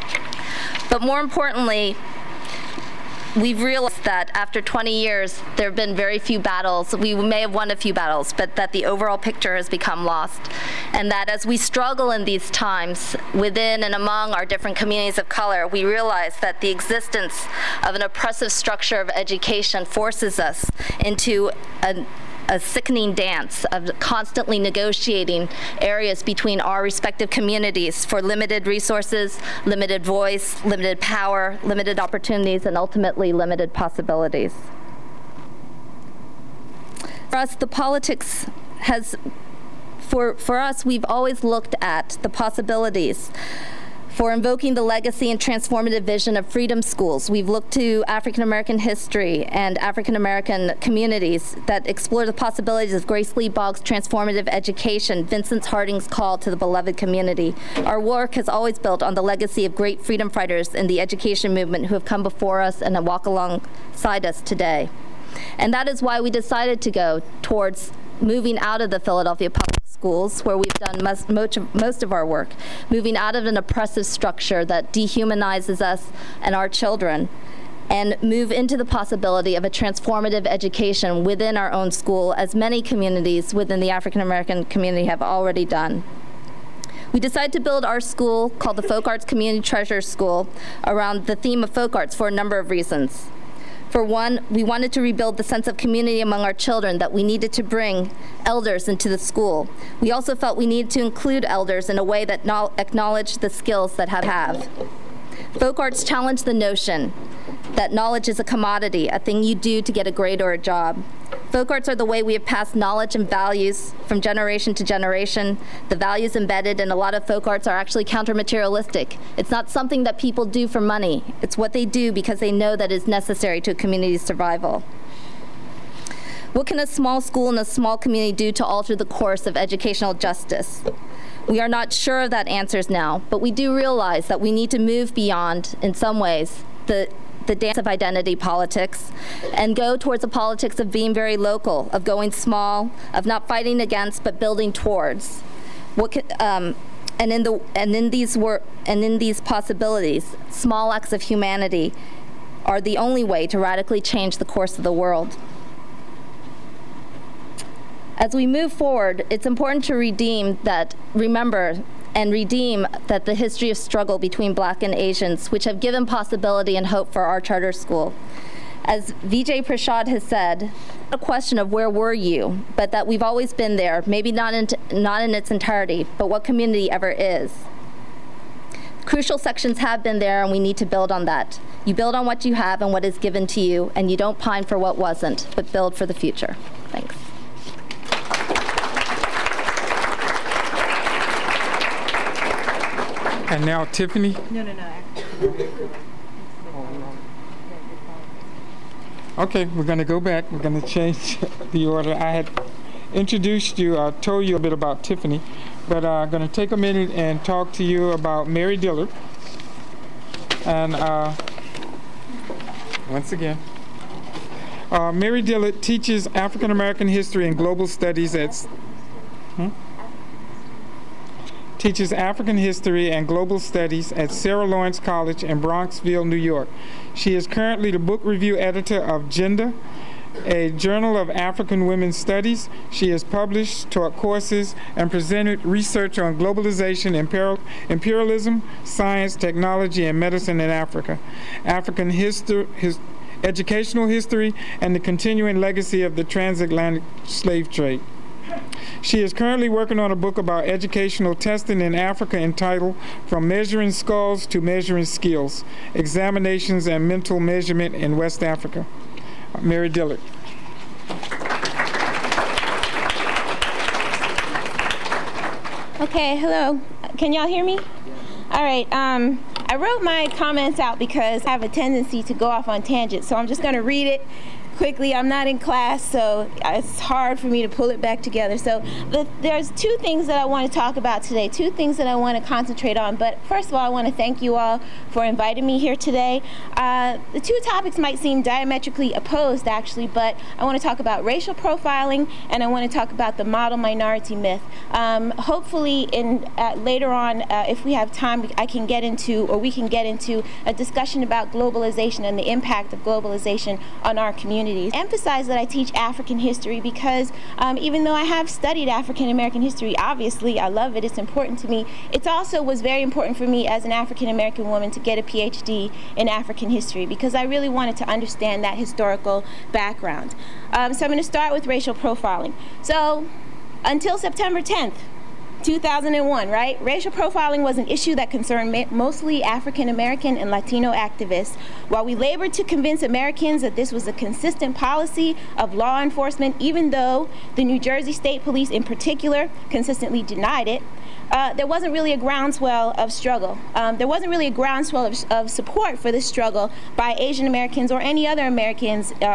But more importantly, we've realized that after twenty years, there have been very few battles. We may have won a few battles, but that the overall picture has become lost. And that as we struggle in these times within and among our different communities of color, we realize that the existence of an oppressive structure of education forces us into a a sickening dance of constantly negotiating areas between our respective communities for limited resources, limited voice, limited power, limited opportunities, and ultimately limited possibilities. For us, the politics has, for, for us, we've always looked at the possibilities for invoking the legacy and transformative vision of freedom schools. We've looked to African American history and African American communities that explore the possibilities of Grace Lee Boggs' transformative education, Vincent Harding's call to the beloved community. Our work has always built on the legacy of great freedom fighters in the education movement who have come before us and walk alongside us today. And that is why we decided to go towards moving out of the Philadelphia public schools, where we've done most, most, of, most of our work, moving out of an oppressive structure that dehumanizes us and our children, and move into the possibility of a transformative education within our own school, as many communities within the African American community have already done. We decided to build our school, called the Folk Arts Community Treasure School, around the theme of folk arts for a number of reasons. For one, we wanted to rebuild the sense of community among our children that we needed to bring elders into the school. We also felt we needed to include elders in a way that acknowledged the skills that have have. Folk arts challenge the notion that knowledge is a commodity, a thing you do to get a grade or a job. Folk arts are the way we have passed knowledge and values from generation to generation. The values embedded in a lot of folk arts are actually counter-materialistic. It's not something that people do for money. It's what they do because they know that is necessary to a community's survival. What can a small school and a small community do to alter the course of educational justice? We are not sure of that answers now, but we do realize that we need to move beyond, in some ways, the the dance of identity politics, and go towards a politics of being very local, of going small, of not fighting against, but building towards. What can, um, and in the and in these wor and in these possibilities, small acts of humanity are the only way to radically change the course of the world. As we move forward, it's important to redeem that, remember, and redeem that the history of struggle between Black and Asians, which have given possibility and hope for our charter school. As Vijay Prashad has said, a question of where were you, but that we've always been there, maybe not in, not in its entirety, but what community ever is. Crucial sections have been there, and we need to build on that. You build on what you have and what is given to you, and you don't pine for what wasn't, but build for the future. Thanks. And now Tiffany. No, no, no. Okay, we're going to go back. We're going to change the order. I had introduced you, I uh, told you a bit about Tiffany, but I'm uh, going to take a minute and talk to you about Mary Dillard. And uh, once again, uh, Mary Dillard teaches African American history and global studies at hmm? teaches African history and global studies at Sarah Lawrence College in Bronxville, New York. She is currently the book review editor of Gender, a journal of African women's studies. She has published, taught courses, and presented research on globalization, imperial, imperialism, science, technology, and medicine in Africa, African history, his, educational history, and the continuing legacy of the transatlantic slave trade. She is currently working on a book about educational testing in Africa entitled From Measuring Skulls to Measuring Skills, Examinations and Mental Measurement in West Africa. Uh, Mary Dillard. Okay, hello. Can y'all hear me? All right. Um, I wrote my comments out because I have a tendency to go off on tangents, so I'm just going to read it quickly. I'm not in class, so it's hard for me to pull it back together. So the, there's two things that I want to talk about today, two things that I want to concentrate on. But first of all, I want to thank you all for inviting me here today. Uh, the two topics might seem diametrically opposed, actually, but I want to talk about racial profiling, and I want to talk about the model minority myth. Um, hopefully, in uh, later on, uh, if we have time, I can get into, or we can get into, a discussion about globalization and the impact of globalization on our community. Emphasize that I teach African history because um, even though I have studied African American history, obviously I love it, it's important to me. It also was very important for me as an African American woman to get a P H D in African history because I really wanted to understand that historical background. Um, so I'm going to start with racial profiling. So until September tenth, two thousand one, right? Racial profiling was an issue that concerned mostly African American and Latino activists. While we labored to convince Americans that this was a consistent policy of law enforcement, even though the New Jersey State Police in particular consistently denied it, Uh, there wasn't really a groundswell of struggle. Um, there wasn't really a groundswell of, of support for this struggle by Asian Americans or any other Americans uh,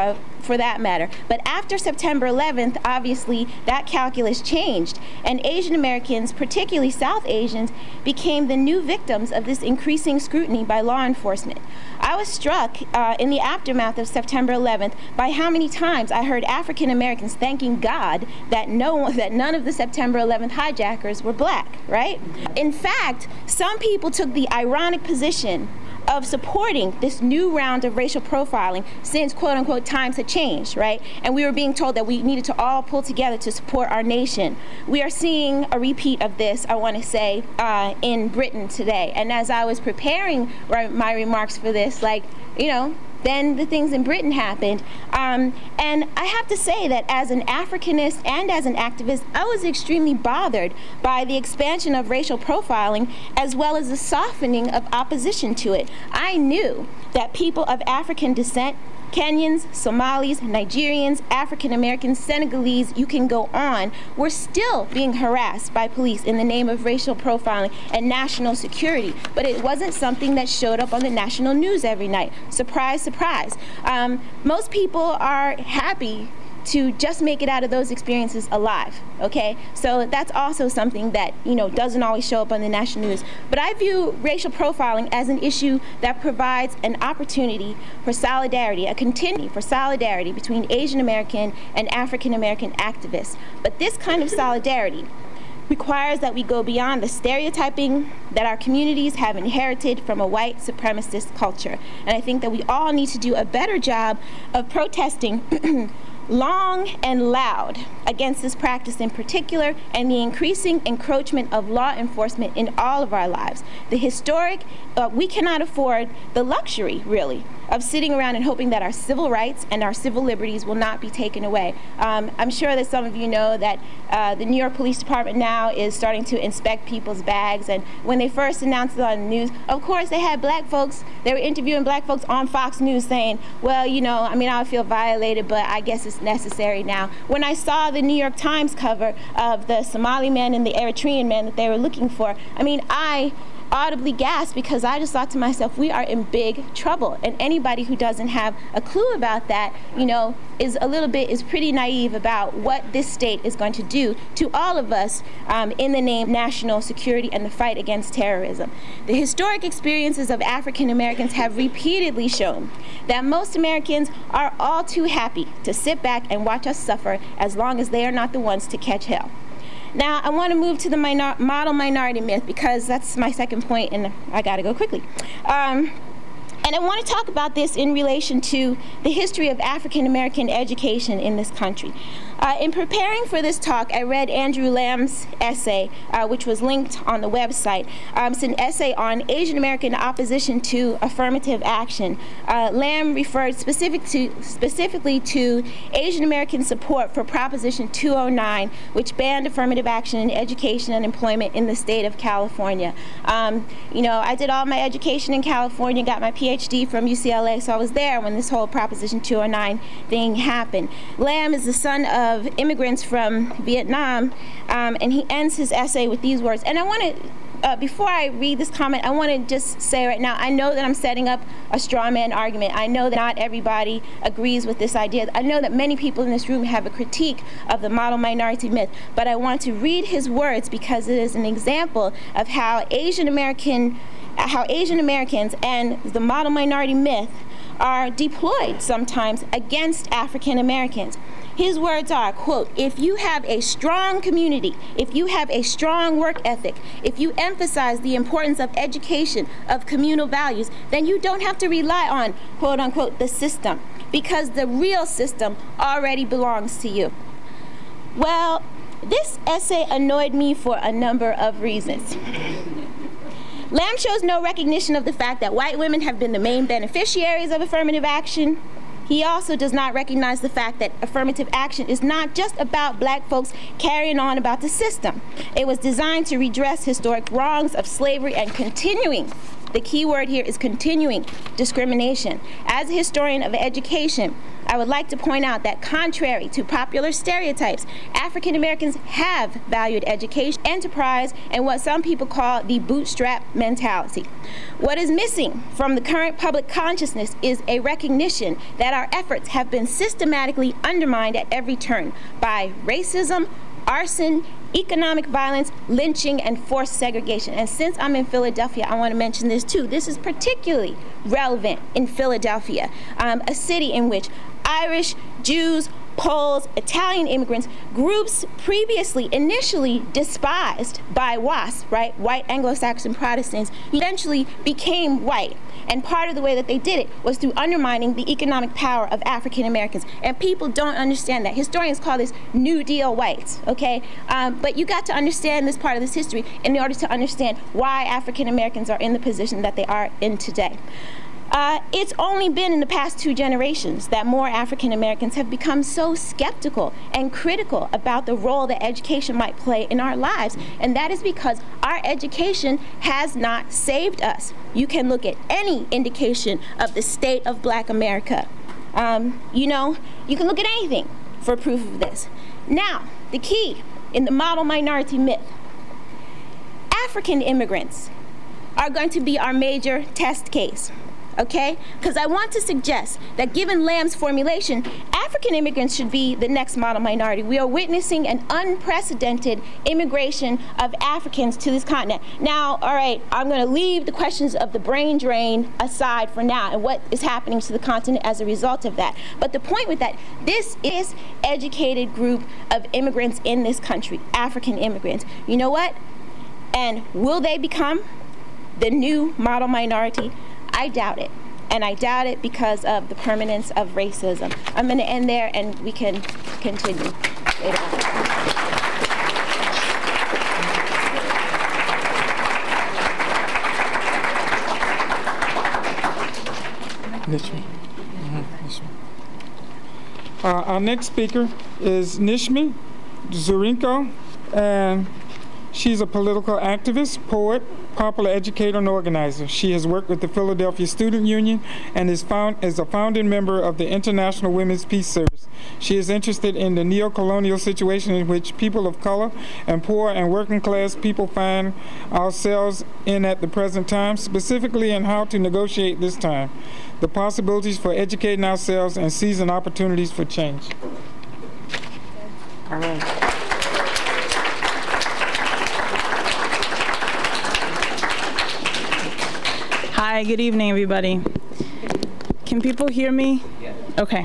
for that matter. But after September eleventh, obviously, that calculus changed, and Asian Americans, particularly South Asians, became the new victims of this increasing scrutiny by law enforcement. I was struck uh, in the aftermath of September eleventh by how many times I heard African Americans thanking God that no one, that none of the September eleventh hijackers were black, right? In fact, some people took the ironic position of supporting this new round of racial profiling since, quote unquote, times had changed, right? And we were being told that we needed to all pull together to support our nation. We are seeing a repeat of this, I want to say, uh, in Britain today. And as I was preparing my remarks for this, like, you know, then the things in Britain happened. Um, and I have to say that as an Africanist and as an activist, I was extremely bothered by the expansion of racial profiling as well as the softening of opposition to it. I knew that people of African descent, Kenyans, Somalis, Nigerians, African Americans, Senegalese, you can go on, were still being harassed by police in the name of racial profiling and national security. But it wasn't something that showed up on the national news every night. Surprise, surprise. Um, most people are happy to just make it out of those experiences alive, okay? So that's also something that, you know, doesn't always show up on the national news. But I view racial profiling as an issue that provides an opportunity for solidarity, a continuity for solidarity between Asian American and African American activists. But this kind of solidarity requires that we go beyond the stereotyping that our communities have inherited from a white supremacist culture. And I think that we all need to do a better job of protesting long and loud against this practice in particular and the increasing encroachment of law enforcement in all of our lives. The historic, uh, we cannot afford the luxury, really, of sitting around and hoping that our civil rights and our civil liberties will not be taken away. Um, I'm sure that some of you know that uh, the New York Police Department now is starting to inspect people's bags, and when they first announced it on the news, of course they had black folks, they were interviewing black folks on Fox News saying, well, you know, I mean, I feel violated, but I guess it's necessary now. When I saw the New York Times cover of the Somali man and the Eritrean man that they were looking for, I mean, I audibly gasped because I just thought to myself, we are in big trouble. And anybody who doesn't have a clue about that, you know, is a little bit, is pretty naive about what this state is going to do to all of us um, in the name of national security and the fight against terrorism. The historic experiences of African Americans have repeatedly shown that most Americans are all too happy to sit back and watch us suffer as long as they are not the ones to catch hell. Now, I want to move to the minor model minority myth because that's my second point, and I got to go quickly. Um, and I want to talk about this in relation to the history of African American education in this country. Uh, in preparing for this talk, I read Andrew Lamb's essay, uh, which was linked on the website. Um, it's an essay on Asian American opposition to affirmative action. Uh, Lamb referred specific to, specifically to Asian American support for Proposition two oh nine, which banned affirmative action in education and employment in the state of California. Um, you know, I did all my education in California, got my P H D from U C L A, so I was there when this whole Proposition two oh nine thing happened. Lamb is the son of of immigrants from Vietnam, um, and he ends his essay with these words. And I want to, uh, before I read this comment, I want to just say right now, I know that I'm setting up a straw man argument. I know that not everybody agrees with this idea. I know that many people in this room have a critique of the model minority myth, but I want to read his words because it is an example of how Asian American, how Asian Americans and the model minority myth are deployed sometimes against African Americans. His words are, quote, if you have a strong community, if you have a strong work ethic, if you emphasize the importance of education, of communal values, then you don't have to rely on, quote unquote, the system, because the real system already belongs to you. Well, this essay annoyed me for a number of reasons. Lamb shows no recognition of the fact that white women have been the main beneficiaries of affirmative action. He also does not recognize the fact that affirmative action is not just about black folks carrying on about the system. It was designed to redress historic wrongs of slavery and continuing, the key word here is continuing, discrimination. As a historian of education, I would like to point out that contrary to popular stereotypes, African Americans have valued education, enterprise, and what some people call the bootstrap mentality. What is missing from the current public consciousness is a recognition that our efforts have been systematically undermined at every turn by racism, arson, economic violence, lynching, and forced segregation. And since I'm in Philadelphia, I want to mention this too. This is particularly relevant in Philadelphia, um, a city in which Irish, Jews, Poles, Italian immigrants, groups previously initially despised by WASP, right, white Anglo-Saxon Protestants, eventually became white. And part of the way that they did it was through undermining the economic power of African Americans. And people don't understand that. Historians call this New Deal whites, okay? Um, but you got to understand this part of this history in order to understand why African Americans are in the position that they are in today. Uh, it's only been in the past two generations that more African Americans have become so skeptical and critical about the role that education might play in our lives. And that is because our education has not saved us. You can look at any indication of the state of Black America. Um, you know, you can look at anything for proof of this. Now, the key in the model minority myth. African immigrants are going to be our major test case. Okay? Because I want to suggest that given Lamb's formulation, African immigrants should be the next model minority. We are witnessing an unprecedented immigration of Africans to this continent. Now, all right, I'm going to leave the questions of the brain drain aside for now and what is happening to the continent as a result of that. But the point with that, this is educated group of immigrants in this country, African immigrants. You know what? And will they become the new model minority? I doubt it, and I doubt it because of the permanence of racism. I'm going to end there, and we can continue later on. Nishmi. Mm-hmm. Nishmi. Uh, our next speaker is Nishmi Zurinko, and she's a political activist, poet, popular educator, and organizer. She has worked with the Philadelphia Student Union and is, found, is a founding member of the International Women's Peace Service. She is interested in the neo-colonial situation in which people of color and poor and working class people find ourselves in at the present time, specifically in how to negotiate this time, the possibilities for educating ourselves and seizing opportunities for change. All right. Hi, good evening, everybody. Can people hear me? Yeah. Okay.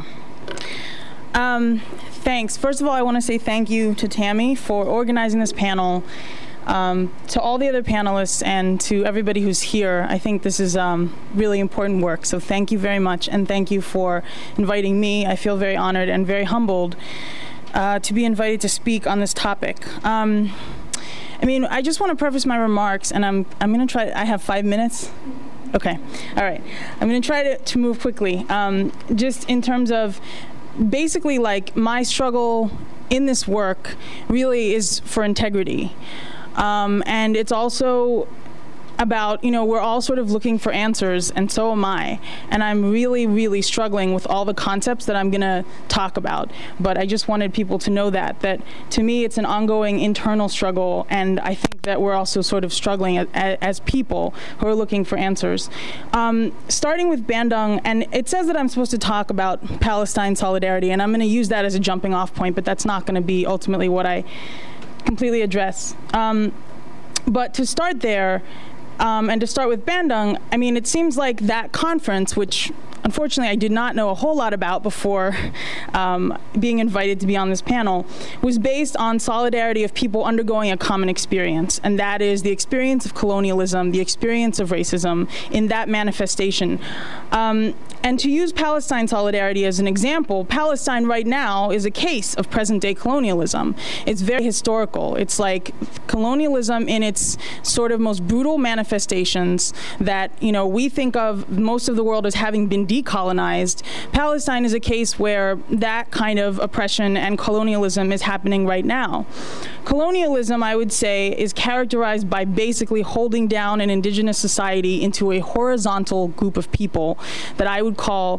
Um, thanks. First of all, I want to say thank you to Tammy for organizing this panel, um, to all the other panelists, and to everybody who's here. I think this is um, really important work, so thank you very much, and thank you for inviting me. I feel very honored and very humbled uh, to be invited to speak on this topic. Um, I mean, I just want to preface my remarks, and I'm I'm going to try. I have five minutes. Okay, all right. I'm going to try to, to move quickly. Um, just in terms of basically like my struggle in this work really is for integrity. Um, and it's also about, you know, we're all sort of looking for answers, and so am I. And I'm really, really struggling with all the concepts that I'm going to talk about. But I just wanted people to know that, that to me it's an ongoing internal struggle, and I think that we're also sort of struggling as, as people who are looking for answers. Um, starting with Bandung, and it says that I'm supposed to talk about Palestine solidarity, and I'm going to use that as a jumping off point, but that's not going to be ultimately what I completely address. Um, but to start there, Um, and to start with Bandung, I mean, it seems like that conference, which unfortunately I did not know a whole lot about before um, being invited to be on this panel, was based on solidarity of people undergoing a common experience, and that is the experience of colonialism, the experience of racism in that manifestation. Um, and to use Palestine solidarity as an example, Palestine right now is a case of present-day colonialism. It's very historical. It's like colonialism in its sort of most brutal manifestations that, you know, we think of most of the world as having been decolonized. Palestine is a case where that kind of oppression and colonialism is happening right now. Colonialism, I would say, is characterized by basically holding down an indigenous society into a horizontal group of people that I would call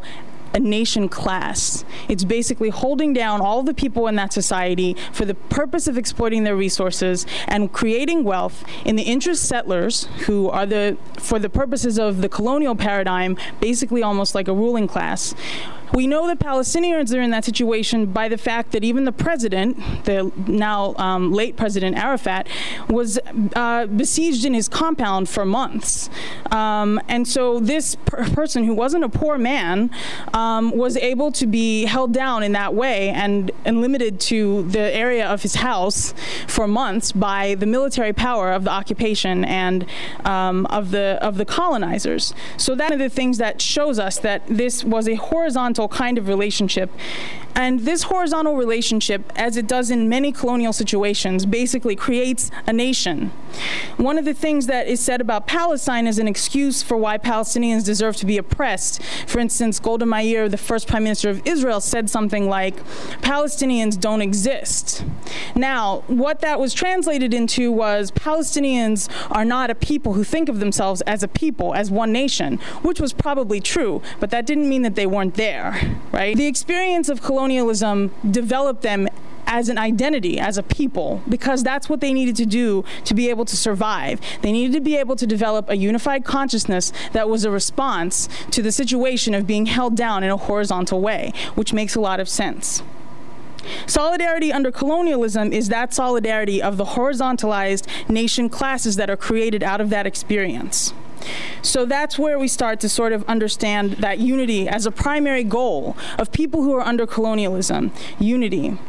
a nation class. It's basically holding down all the people in that society for the purpose of exploiting their resources and creating wealth in the interest settlers, who are the, for the purposes of the colonial paradigm, basically almost like a ruling class. We know that Palestinians are in that situation by the fact that even the president, the now um, late President Arafat, was uh, besieged in his compound for months. Um, and so this per person who wasn't a poor man um, was able to be held down in that way and, and limited to the area of his house for months by the military power of the occupation and um, of the of the colonizers. So that are the things that shows us that this was a horizontal kind of relationship. And this horizontal relationship, as it does in many colonial situations, basically creates a nation. One of the things that is said about Palestine as an excuse for why Palestinians deserve to be oppressed. For instance, Golda Meir, the first prime minister of Israel, said something like, Palestinians don't exist. Now, what that was translated into was Palestinians are not a people who think of themselves as a people, as one nation, which was probably true, but that didn't mean that they weren't there, right? The experience of colonialism developed them as an identity, as a people, because that's what they needed to do to be able to survive. They needed to be able to develop a unified consciousness that was a response to the situation of being held down in a horizontal way, which makes a lot of sense. Solidarity under colonialism is that solidarity of the horizontalized nation classes that are created out of that experience. So that's where we start to sort of understand that unity as a primary goal of people who are under colonialism, unity.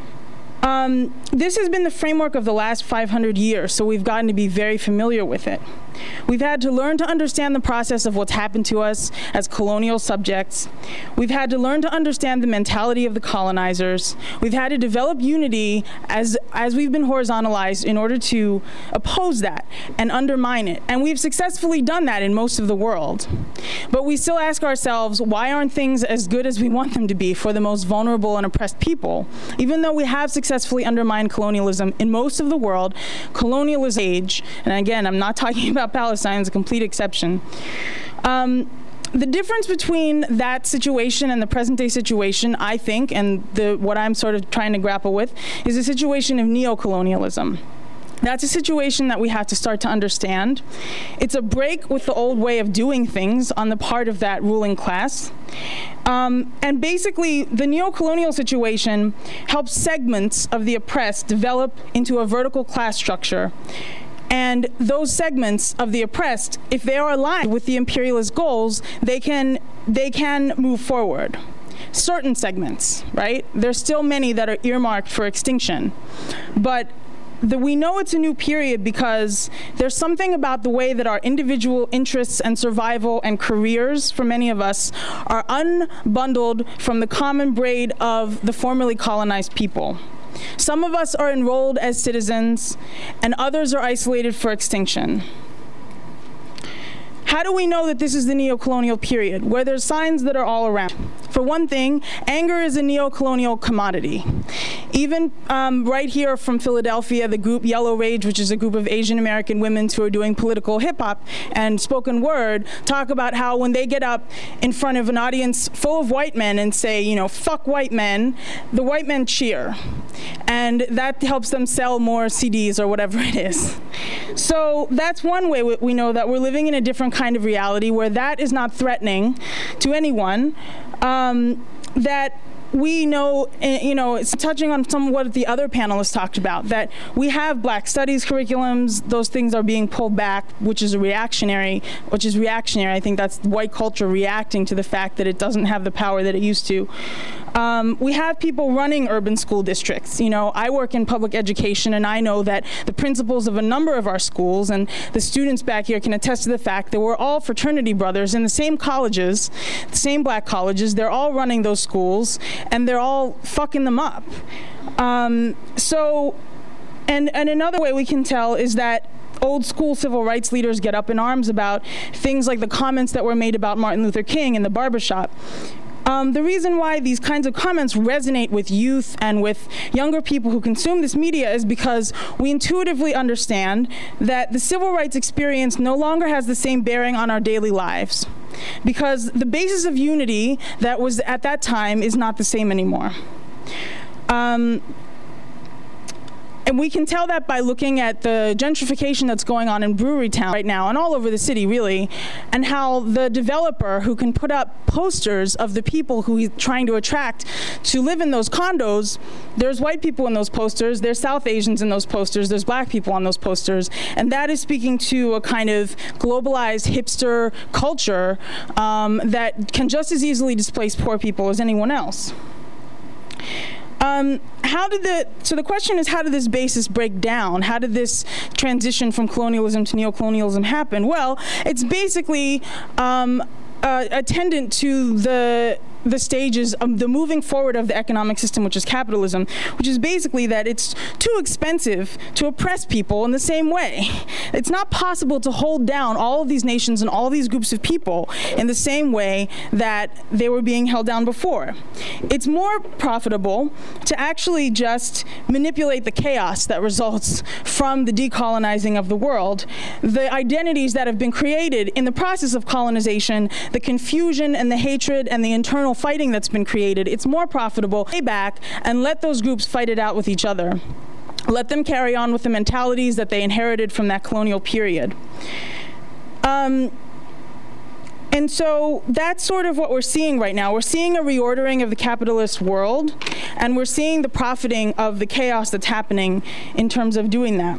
Um, this has been the framework of the last five hundred years, so we've gotten to be very familiar with it. We've had to learn to understand the process of what's happened to us as colonial subjects. We've had to learn to understand the mentality of the colonizers. We've had to develop unity as, as we've been horizontalized in order to oppose that and undermine it. And we've successfully done that in most of the world. But we still ask ourselves, why aren't things as good as we want them to be for the most vulnerable and oppressed people? Even though we have successfully undermined colonialism in most of the world, colonialism age, and again, I'm not talking about Palestine is a complete exception. Um, the difference between that situation and the present day situation, I think, and the, what I'm sort of trying to grapple with, is a situation of neocolonialism. That's a situation that we have to start to understand. It's a break with the old way of doing things on the part of that ruling class. Um, and basically, the neocolonial situation helps segments of the oppressed develop into a vertical class structure. And those segments of the oppressed, if they are aligned with the imperialist goals, they can, they can move forward. Certain segments, right? There's still many that are earmarked for extinction. But the, we know it's a new period because there's something about the way that our individual interests and survival and careers, for many of us, are unbundled from the common braid of the formerly colonized people. Some of us are enrolled as citizens, and others are isolated for extinction. How do we know that this is the neocolonial period, where there's signs that are all around? For one thing, anger is a neocolonial commodity. Even um, right here from Philadelphia, the group Yellow Rage, which is a group of Asian American women who are doing political hip hop and spoken word, talk about how when they get up in front of an audience full of white men and say, you know, fuck white men, the white men cheer. And that helps them sell more C Ds or whatever it is. So that's one way we know that we're living in a different kind of reality where that is not threatening to anyone. Um, that we know, you know, it's touching on some of what the other panelists talked about, that we have Black studies curriculums, those things are being pulled back, which is a reactionary, which is reactionary. I think that's white culture reacting to the fact that it doesn't have the power that it used to. Um, we have people running urban school districts. You know, I work in public education, and I know that the principals of a number of our schools and the students back here can attest to the fact that we're all fraternity brothers in the same colleges, the same black colleges. They're all running those schools, and they're all fucking them up. Um, so, and, and another way we can tell is that old school civil rights leaders get up in arms about things like the comments that were made about Martin Luther King in the barbershop. Um, the reason why these kinds of comments resonate with youth and with younger people who consume this media is because we intuitively understand that the civil rights experience no longer has the same bearing on our daily lives. because the basis of unity that was at that time is not the same anymore. Um, And we can tell that by looking at the gentrification that's going on in Brewery Town right now, and all over the city, really, and how the developer who can put up posters of the people who he's trying to attract to live in those condos, there's white people in those posters, there's South Asians in those posters, there's black people on those posters, and that is speaking to a kind of globalized hipster culture um, that can just as easily displace poor people as anyone else. Um, how did the, so the question is, how did this basis break down? How did this transition from colonialism to neocolonialism happen? Well, it's basically um, uh, attendant to the the stages of the moving forward of the economic system, which is capitalism, which is basically that it's too expensive to oppress people in the same way. It's not possible to hold down all of these nations and all these groups of people in the same way that they were being held down before. It's more profitable to actually just manipulate the chaos that results from the decolonizing of the world, the identities that have been created in the process of colonization, the confusion and the hatred and the internal fighting that's been created. It's more profitable to stay back and let those groups fight it out with each other. Let them carry on with the mentalities that they inherited from that colonial period. Um, And so that's sort of what we're seeing right now. We're seeing a reordering of the capitalist world, and we're seeing the profiting of the chaos that's happening in terms of doing that.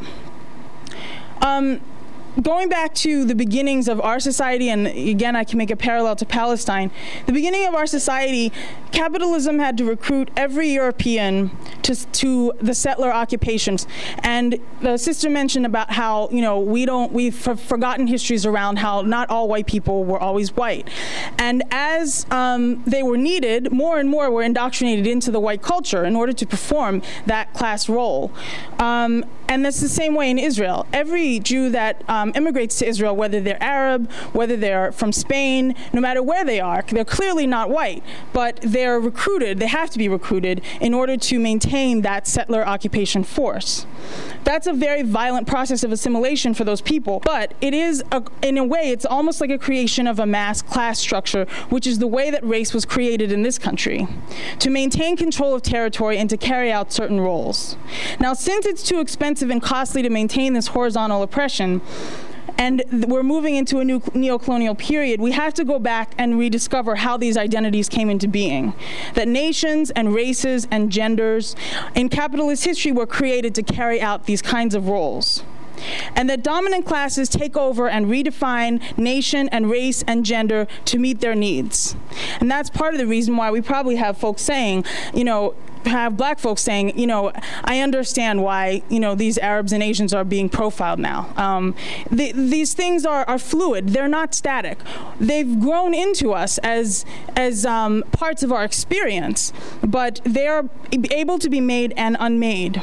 Um, Going back to the beginnings of our society, and again, I can make a parallel to Palestine. The beginning of our society, capitalism had to recruit every European to, to the settler occupations. And the sister mentioned about how, you know, we don't, we've forgotten histories around how not all white people were always white. And as um, they were needed, more and more were indoctrinated into the white culture in order to perform that class role. Um, and that's the same way in Israel. Every Jew that um, immigrates to Israel, whether they're Arab, whether they're from Spain, no matter where they are, they're clearly not white, but they're recruited, they have to be recruited in order to maintain that settler occupation force. That's a very violent process of assimilation for those people, but it is, a, in a way, it's almost like a creation of a mass class structure, which is the way that race was created in this country, to maintain control of territory and to carry out certain roles. Now, since it's too expensive and costly to maintain this horizontal oppression, and we're moving into a new neocolonial period, we have to go back and rediscover how these identities came into being. That nations and races and genders in capitalist history were created to carry out these kinds of roles. And that dominant classes take over and redefine nation and race and gender to meet their needs. And that's part of the reason why we probably have folks saying, you know, have black folks saying, you know, I understand why, you know, these Arabs and Asians are being profiled now. Um, the, these things are, are fluid. They're not static. They've grown into us as, as um, parts of our experience, but they are able to be made and unmade.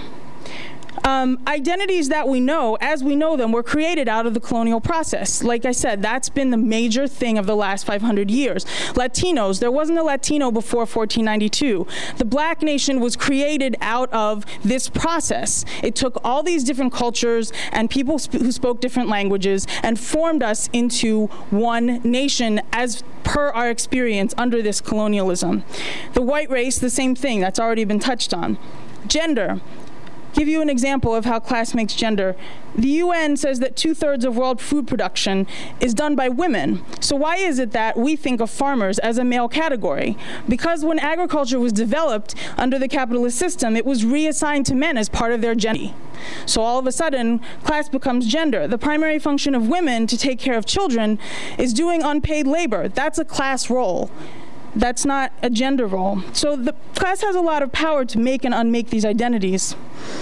Um, identities that we know, as we know them, were created out of the colonial process. Like I said, that's been the major thing of the last five hundred years. Latinos, there wasn't a Latino before fourteen ninety-two. The black nation was created out of this process. It took all these different cultures and people sp- who spoke different languages and formed us into one nation as per our experience under this colonialism. The white race, the same thing, that's already been touched on. Gender. Give you an example of how class makes gender. The U N says that two-thirds of world food production is done by women. So why is it that we think of farmers as a male category? Because when agriculture was developed under the capitalist system, it was reassigned to men as part of their gender. So all of a sudden, class becomes gender. The primary function of women to take care of children is doing unpaid labor. That's a class role. That's not a gender role. So the class has a lot of power to make and unmake these identities.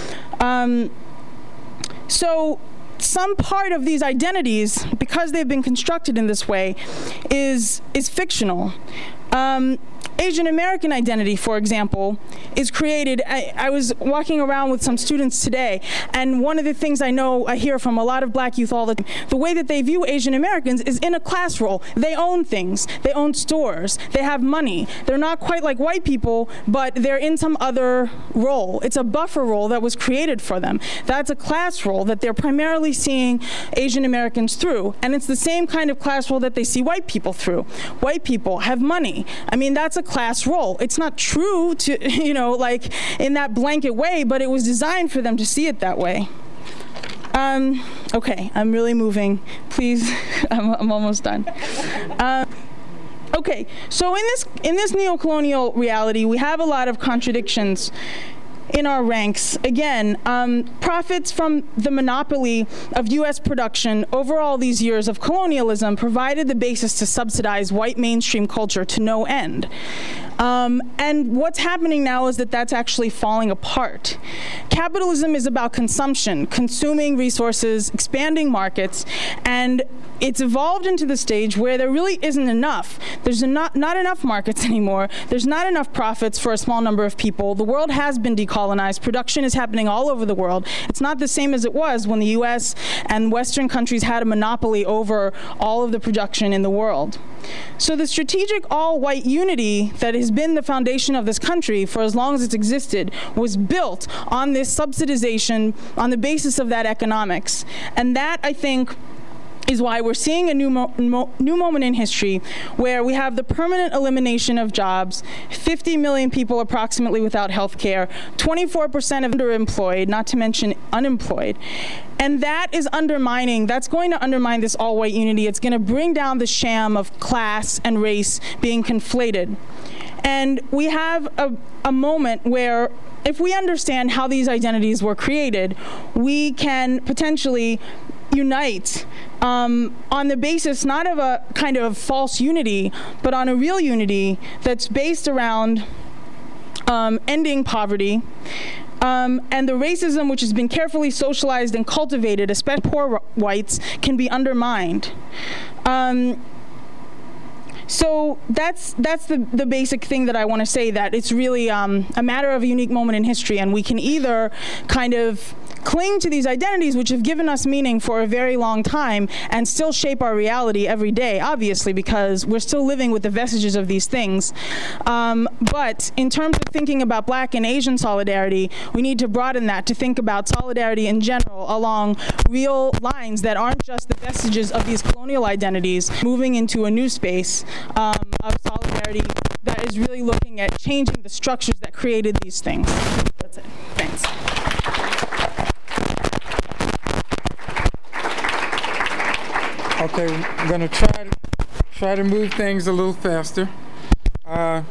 Um, so some part of these identities, because they've been constructed in this way, is, is fictional. Um, Asian American identity, for example, is created. I, I was walking around with some students today, and one of the things I know I hear from a lot of black youth all the time, the way that they view Asian Americans is in a class role. They own things. They own stores. They have money. They're not quite like white people, but they're in some other role. It's a buffer role that was created for them. That's a class role that they're primarily seeing Asian Americans through, and it's the same kind of class role that they see white people through. White people have money. I mean, that's a class role. It's not true to, you know, like in that blanket way, but it was designed for them to see it that way. Um, okay, I'm really moving. Please, I'm, I'm almost done. Uh, okay, so in this in this neocolonial reality, we have a lot of contradictions in our ranks. Again, um, profits from the monopoly of U S production over all these years of colonialism provided the basis to subsidize white mainstream culture to no end. Um, and what's happening now is that that's actually falling apart. Capitalism is about consumption, consuming resources, expanding markets, and it's evolved into the stage where there really isn't enough. There's not, not enough markets anymore. There's not enough profits for a small number of people. The world has been decolonized. Production is happening all over the world. It's not the same as it was when the U S and Western countries had a monopoly over all of the production in the world. So the strategic all-white unity that has been the foundation of this country for as long as it's existed was built on this subsidization, on the basis of that economics. And that, I think, is why we're seeing a new, mo mo new moment in history where we have the permanent elimination of jobs, fifty million people approximately without health care, twenty-four percent of underemployed, not to mention unemployed. And that is undermining, that's going to undermine this all-white unity. It's going to bring down the sham of class and race being conflated. And we have a, a moment where if we understand how these identities were created, we can potentially unite um, on the basis not of a kind of false unity, but on a real unity that's based around um, ending poverty, Um, and the racism which has been carefully socialized and cultivated, especially poor whites, can be undermined. Um, so that's that's the, the basic thing that I want to say, that it's really um, a matter of a unique moment in history, and we can either kind of cling to these identities which have given us meaning for a very long time and still shape our reality every day, obviously, because we're still living with the vestiges of these things. Um, but in terms of thinking about Black and Asian solidarity, we need to broaden that to think about solidarity in general along real lines that aren't just the vestiges of these colonial identities, moving into a new space um, of solidarity that is really looking at changing the structures that created these things. That's it. Thanks. Okay, I'm going to try to try to move things a little faster. Uh,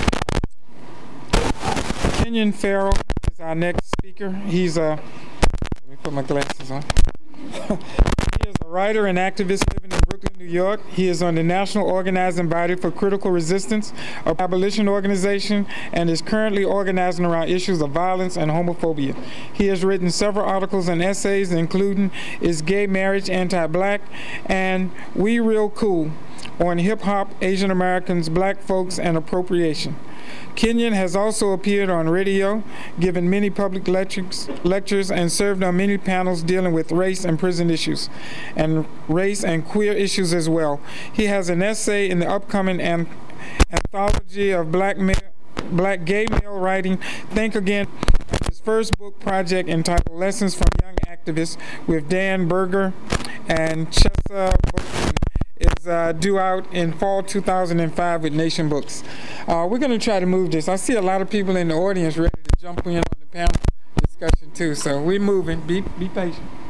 Kenyon Farrell is our next speaker. He's a, let me put my glasses on. He is a writer and activist living in Brooklyn, New York. He is on the National Organizing Body for Critical Resistance, an abolition organization, and is currently organizing around issues of violence and homophobia. He has written several articles and essays, including Is Gay Marriage Anti-Black and We Real Cool on hip-hop, Asian Americans, Black folks, and appropriation. Kenyon has also appeared on radio, given many public lectures, lectures, and served on many panels dealing with race and prison issues, and race and queer issues as well. He has an essay in the upcoming an anthology of Black, male, Black gay male writing, Think Again, his first book project entitled Lessons from Young Activists with Dan Berger and Chessa Bookman is uh, due out in fall two thousand five with Nation Books. Uh, we're going to try to move this. I see a lot of people in the audience ready to jump in on the panel discussion too, so we're moving. Be, be patient.